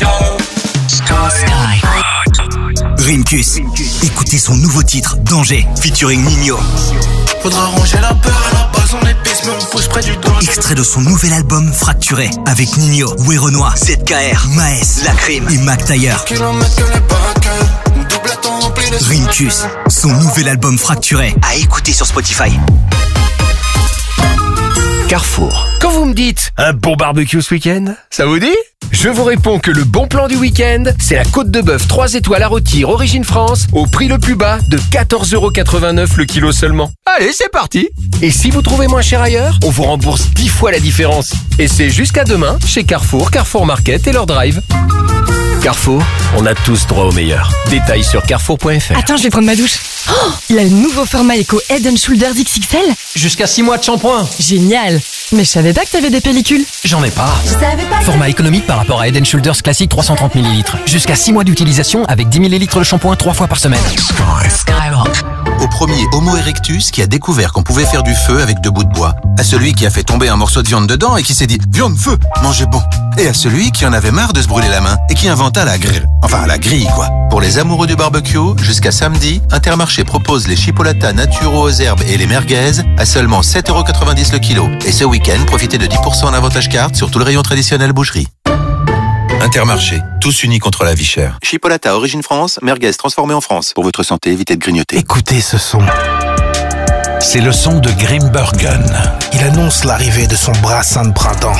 Rimkus, écoutez son nouveau titre, Danger, featuring Nino. Faudra ranger la peur à la base, on est pisse, mais on pousse près du danger. Extrait de son nouvel album Fracturé, avec Nino, Way Renoir, Z K R, Maes, Lacrim et Mac Taylor. Rimkus, son nouvel album Fracturé, à écouter sur Spotify. Carrefour. Quand vous me dites un bon barbecue ce week-end, ça vous dit? Je vous réponds que le bon plan du week-end, c'est la côte de bœuf trois étoiles à rôtir Origine France au prix le plus bas de quatorze euros quatre-vingt-neuf le kilo seulement. Allez, c'est parti. Et si vous trouvez moins cher ailleurs, on vous rembourse dix fois la différence. Et c'est jusqu'à demain chez Carrefour, Carrefour Market et leur drive. Carrefour, on a tous droit au meilleur. Détails sur carrefour point f r. Attends, je vais prendre ma douche. Oh, le nouveau format Eco Head and Shoulders X X L. Jusqu'à six mois de shampoing. Génial. Mais je savais pas que t'avais des pellicules. J'en ai pas. Je savais pas. Format économique par rapport à Head and Shoulders classique trois cent trente millilitres. Jusqu'à six mois d'utilisation avec dix millilitres de shampoing trois fois par semaine. Skyrock. Au premier Homo erectus qui a découvert qu'on pouvait faire du feu avec deux bouts de bois. À celui qui a fait tomber un morceau de viande dedans et qui s'est dit « Viande, feu, mangez bon ». Et à celui qui en avait marre de se brûler la main et qui inventa la grille. Enfin, la grille, quoi. Pour les amoureux du barbecue, jusqu'à samedi, Intermarché propose les chipolatas naturaux aux herbes et les merguez à seulement sept euros quatre-vingt-dix le kilo. Et ce week-end, profitez de dix pour cent en avantage carte sur tout le rayon traditionnel boucherie. Intermarché, tous unis contre la vie chère. Chipolata Origine France, merguez transformée en France. Pour votre santé, évitez de grignoter. Écoutez ce son. C'est le son de Grimbergen. Il annonce l'arrivée de son brassin de printemps.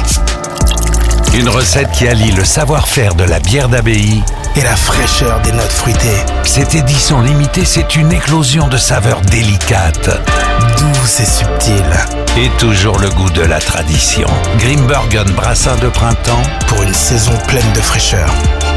Une recette qui allie le savoir-faire de la bière d'abbaye et la fraîcheur des notes fruitées. Cette édition limitée, c'est une éclosion de saveurs délicates, douces et subtiles. Et toujours le goût de la tradition. Grimbergen brassin de printemps pour une saison pleine de fraîcheur.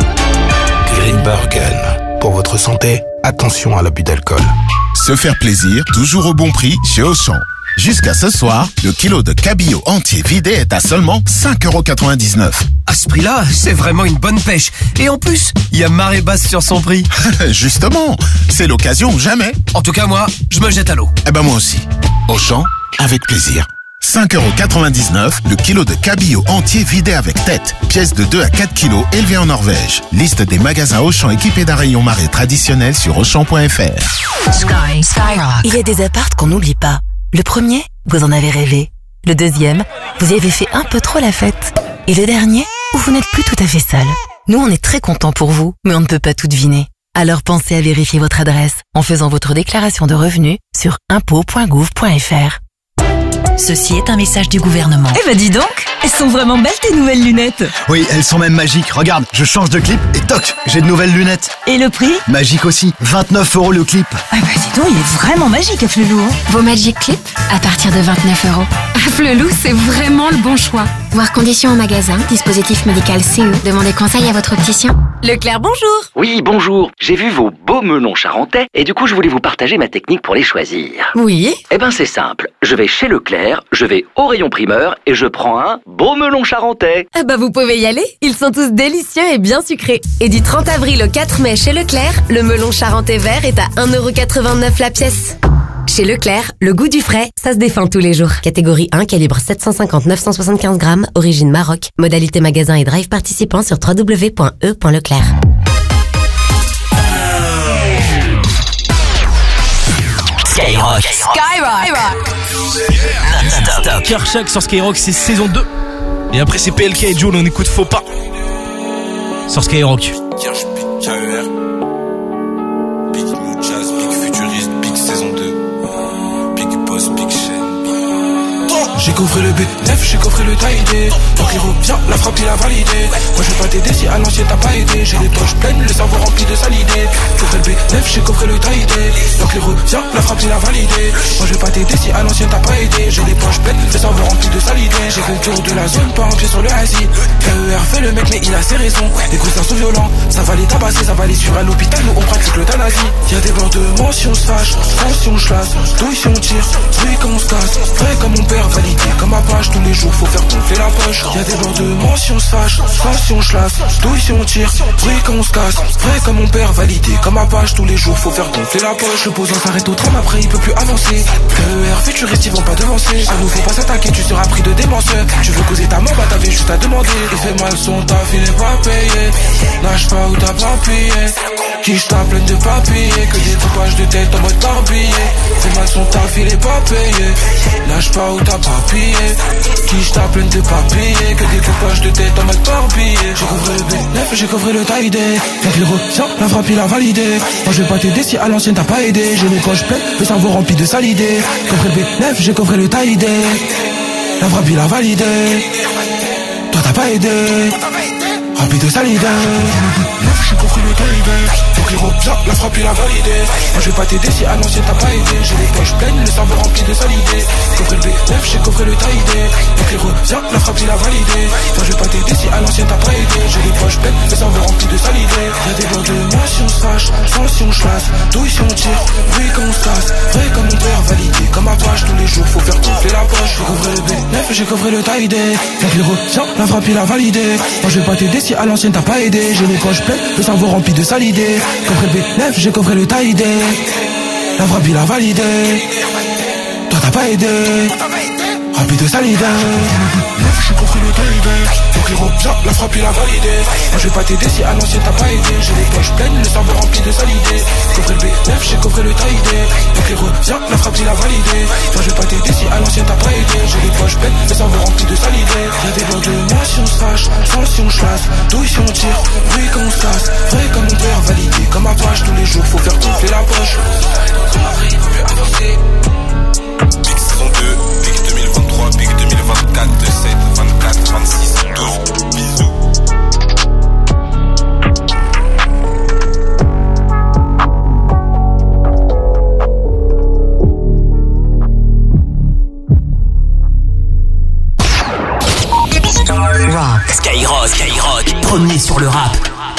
Grimbergen. Pour votre santé, attention à l'abus d'alcool. Se faire plaisir, toujours au bon prix chez Auchan. Jusqu'à ce soir, le kilo de cabillaud entier vidé est à seulement cinq euros quatre-vingt-dix-neuf. À ce prix-là, c'est vraiment une bonne pêche. Et en plus, il y a marée basse sur son prix. Justement, c'est l'occasion ou jamais. En tout cas, moi, je me jette à l'eau. Eh ben moi aussi. Auchan, avec plaisir. cinq euros quatre-vingt-dix-neuf, le kilo de cabillaud entier vidé avec tête. Pièce de deux à quatre kilos élevée en Norvège. Liste des magasins Auchan équipés d'un rayon marée traditionnel sur auchan point f r. Sky, Skyrock. Il y a des apparts qu'on n'oublie pas. Le premier, vous en avez rêvé. Le deuxième, vous y avez fait un peu trop la fête. Et le dernier, où vous n'êtes plus tout à fait seul. Nous, on est très contents pour vous, mais on ne peut pas tout deviner. Alors pensez à vérifier votre adresse en faisant votre déclaration de revenus sur impôts point gouv point f r. Ceci est un message du gouvernement. Eh ben dis donc, elles sont vraiment belles tes nouvelles lunettes. Oui, elles sont même magiques. Regarde, je change de clip et toc, j'ai de nouvelles lunettes. Et le prix? Magique aussi, vingt-neuf euros le clip. Ah bah dis donc, il est vraiment magique, Afflelou. Hein. Vos Magic Clip à partir de vingt-neuf euros. Afflelou, c'est vraiment le bon choix. Voir conditions en magasin, dispositif médical C E. Demandez conseil à votre opticien. Leclerc, bonjour. Oui, bonjour. J'ai vu vos beaux melons charentais et du coup, je voulais vous partager ma technique pour les choisir. Oui. Eh ben, c'est simple. Je vais chez Leclerc, je vais au rayon primeur et je prends un beau melon charentais. Ah bah, vous pouvez y aller. Ils sont tous délicieux et bien sucrés. Et du trente avril au quatre mai chez Leclerc, le melon charentais vert est à un euro quatre-vingt-neuf la pièce. Chez Leclerc, le goût du frais, ça se défend tous les jours. Catégorie un, calibre sept cent cinquante à neuf cent soixante-quinze grammes, origine Maroc. Modalité magasin et drive participant sur w w w point e point leclerc. Skyrock. Skyrock. Non-stop. Kershak sur Skyrock, c'est saison deux. Et après, c'est P L K et Joel, on écoute Faux pas. Sur Skyrock. Big Muchas, Big Futuriste, Big saison deux. Big Boss, Big Chain. J'ai coffré le B neuf, j'ai coffré le taillé. Donc il revient, la frappe il a validé. Moi je vais pas t'aider si à l'ancien t'as pas aidé. J'ai les poches pleines, le cerveau rempli de salidé. J'ai coffré le B neuf, j'ai coffré le taillé. Donc il revient, la frappe il a validé. Moi je vais pas t'aider si à l'ancien t'as pas aidé. J'ai les poches pleines, le cerveau rempli de salidé. J'ai fait le tour de la zone, pas un pied sur le assis. K E R fait le mec mais il a ses raisons. Les gros sont violents, ça va les tabasser, ça va les sur un hôpital. Nous on pratique l'euthanasie. Y'a des bords de mention, on se fâche, tension, je lasse. Douille si on tire, oui quand on se casse. Vrai comme mon père, valide validé comme ma page. Tous les jours faut faire gonfler la poche. Y'a des bordements si on se fâche, soit si on chlasse, douille si on tire, bruit quand on se casse. Vrai comme mon père, validé comme ma page. Tous les jours faut faire gonfler la poche. Le posant s'arrête au tram, après il peut plus avancer. E R futuriste ils vont pas devancer. À nous faut pas s'attaquer, tu seras pris de démence. Tu veux causer ta mort, bah t'avais juste à demander. Il fait mal son taf, il est pas payé. Lâche pas ou t'as pas payé. Quiche ta pleine de papier, que des coupages de tête en mode barbillé. Fait mal son taf, il est pas payé. Lâche pas ou t'as pas payé. Quiche ta pleine de papier, que des coupages de tête en mode barbillé. J'ai couvré le B neuf, j'ai couvré le taille-dé. Fait que le retiens, la frappe il a validé. Moi je vais pas t'aider si à l'ancienne t'as pas aidé. J'ai les poches pleines, le cerveau rempli de sale idée. Couvré le B neuf, j'ai couvré le taille-dé. La frappe il a validé. Toi t'as pas aidé. Rempli de sale idée. J'ai compris le taille-dé. Faut qu'il revient, la frappe il a validé. Moi je vais pas t'aider si à l'ancienne t'as pas aidé. J'ai les poches pleines, le cerveau rempli de sale idée. Coffré le B neuf, j'ai coffré le taille-dé. Faut qu'il revient, la frappe il a validé. Moi je vais pas t'aider si à l'ancienne t'as pas aidé. J'ai les poches pleines, le cerveau rempli de sale idée. Y'a des bordements si on se fâche, sans si on chlasse, douille si on tire, bruit quand on se casse. Vrai comme mon père, validé comme ma page. Tous les jours faut faire gonfler la poche. J'ai coffré le B neuf, j'ai coffré le taille-dé. Faut qu'il revient, la frappe il a validé. Moi je vais pas t'aider si à l'ancienne t'as pas aidé. J'ai les poches pleines, le cerveau rempli de sale idée. Coffré le B neuf, j'ai coffré le taille-dé. La frappe il a validé. Toi t'as pas aidé. Rempli de sale idée. J'ai compris le taille-dé. Faut qu'il revient, la frappe il a validé. Moi je vais pas t'aider si à l'ancienne t'as pas aidé. J'ai les poches pleines, le cerveau rempli de sale idée. Coffré le B neuf, j'ai coffré le taille-dé. Faut qu'il revient, la frappe il a validé. Moi je vais pas t'aider si à l'ancienne t'as pas aidé. J'ai les poches pleines, le cerveau rempli de sale idée. Y'a des bordements si on se fâche, sans si on chlasse, douille si on tire, bruit quand on se casse. Vrai comme mon père, validé comme ma page. Tous les jours faut faire gonfler la poche. Pic saison deux, pic deux mille vingt-trois, pic deux mille vingt-quatre, deux sept, vingt-quatre, vingt-six, douze, bisous. Rock. Skyrock, Skyrock, premier sur le rap.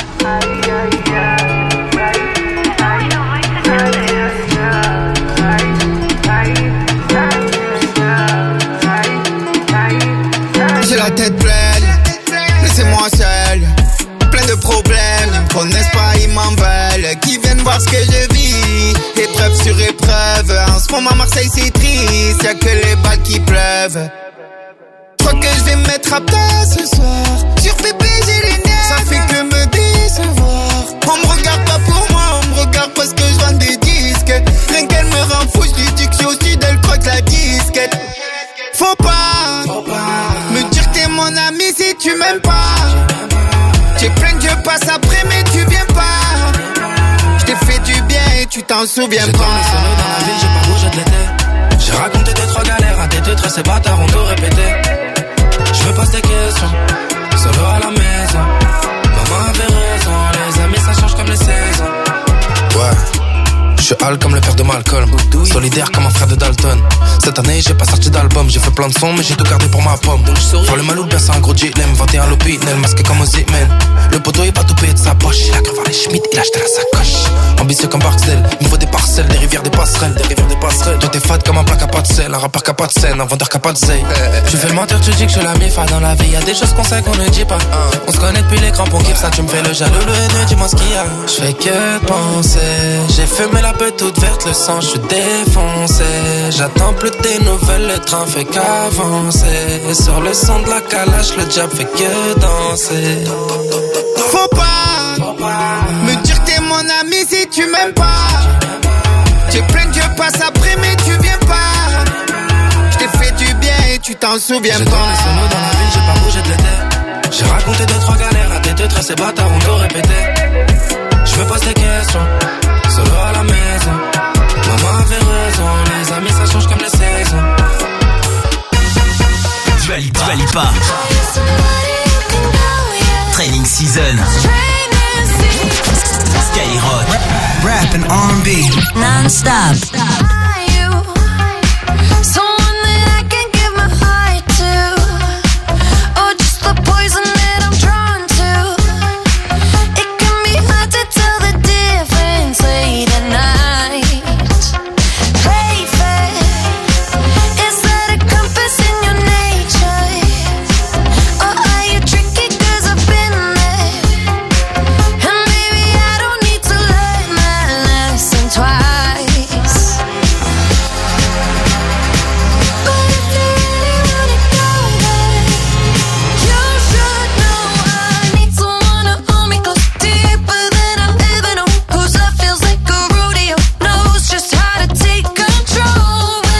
J'ai la tête pleine, laissez-moi seul. Plein de problèmes, ils me connaissent pas, ils m'en veulent. Qui viennent voir ce que je vis, épreuve sur épreuve. En ce moment Marseille c'est triste, y'a que les balles qui pleuvent. Je crois que je vais me mettre à plat ce soir. Sur Pépé j'ai les nerfs, ça fait que me décevoir. On me regarde pas pour moi, on me regarde parce que je vends des disques. Rien qu'elle me rend fou, je lui dis que je suis au sud, elle croit que la disquette. Faut pas, Faut pas me dire que t'es mon ami si tu m'aimes pas. J'ai plein de Dieu passe après mais tu viens pas. Je t'ai fait du bien et tu t'en souviens j'ai pas. J'ai tourné solo dans la ville, j'ai pas bougé de l'été. J'ai raconté tes trois galères à tes deux traits, ces bâtards ont tout répété. Je me pose des questions, solo à la maison. Maman avait raison, les amis ça change comme les saisons. Ouais. Je suis Al comme le père de Malcolm, solidaire comme un frère de Dalton. Cette année j'ai pas sorti d'album, j'ai fait plein de sons mais j'ai tout gardé pour ma pomme. Faire le malou bien c'est un gros J-Lem, vingt et un l'opinel, masqué comme Ozzy-Man. Le poteau est pas tout payé de sa poche, il a cru voir les Schmitt, il a acheté la sacoche. Ambitieux comme Barksdale, il me faut des parcelles, des rivières, des passerelles, des rivières, des passerelles. Toi t'es fade comme un plat qui a pas de sel, un rappeur qui a pas de scène, un vendeur qui a pas de zeille. Tu fais mentir, tu dis que je suis la mifa dans la vie, y'a des choses qu'on sait qu'on ne dit pas. On se connaît depuis les crampons, pour ça tu me fais le jaloux, le haineux, dis-moi ce qu'il y a. Je fais que penser, j'ai fumé la pète toute verte, le sang, je suis défoncé. J'attends plus tes nouvelles, le train fait qu'avancer. Sur le son de la calache, le diable fait que danser. Faut pas, Faut pas me dire que t'es mon ami si tu m'aimes pas. J'ai plein de Dieu passe après mais tu viens pas. Je t'ai fait du bien et tu t'en souviens j'ai pas. J'ai tourné solo dans la ville, j'ai pas bougé de l'été. J'ai raconté deux trois galères à tes deux traits, ces bâtards ont tout répété. Je me pose des questions, solo à la maison. Maman avait raison, les amis ça change comme les saisons. Dua Lipa, Dua Lipa. Training Season. Skyrock. Rap and R and B. Non-stop.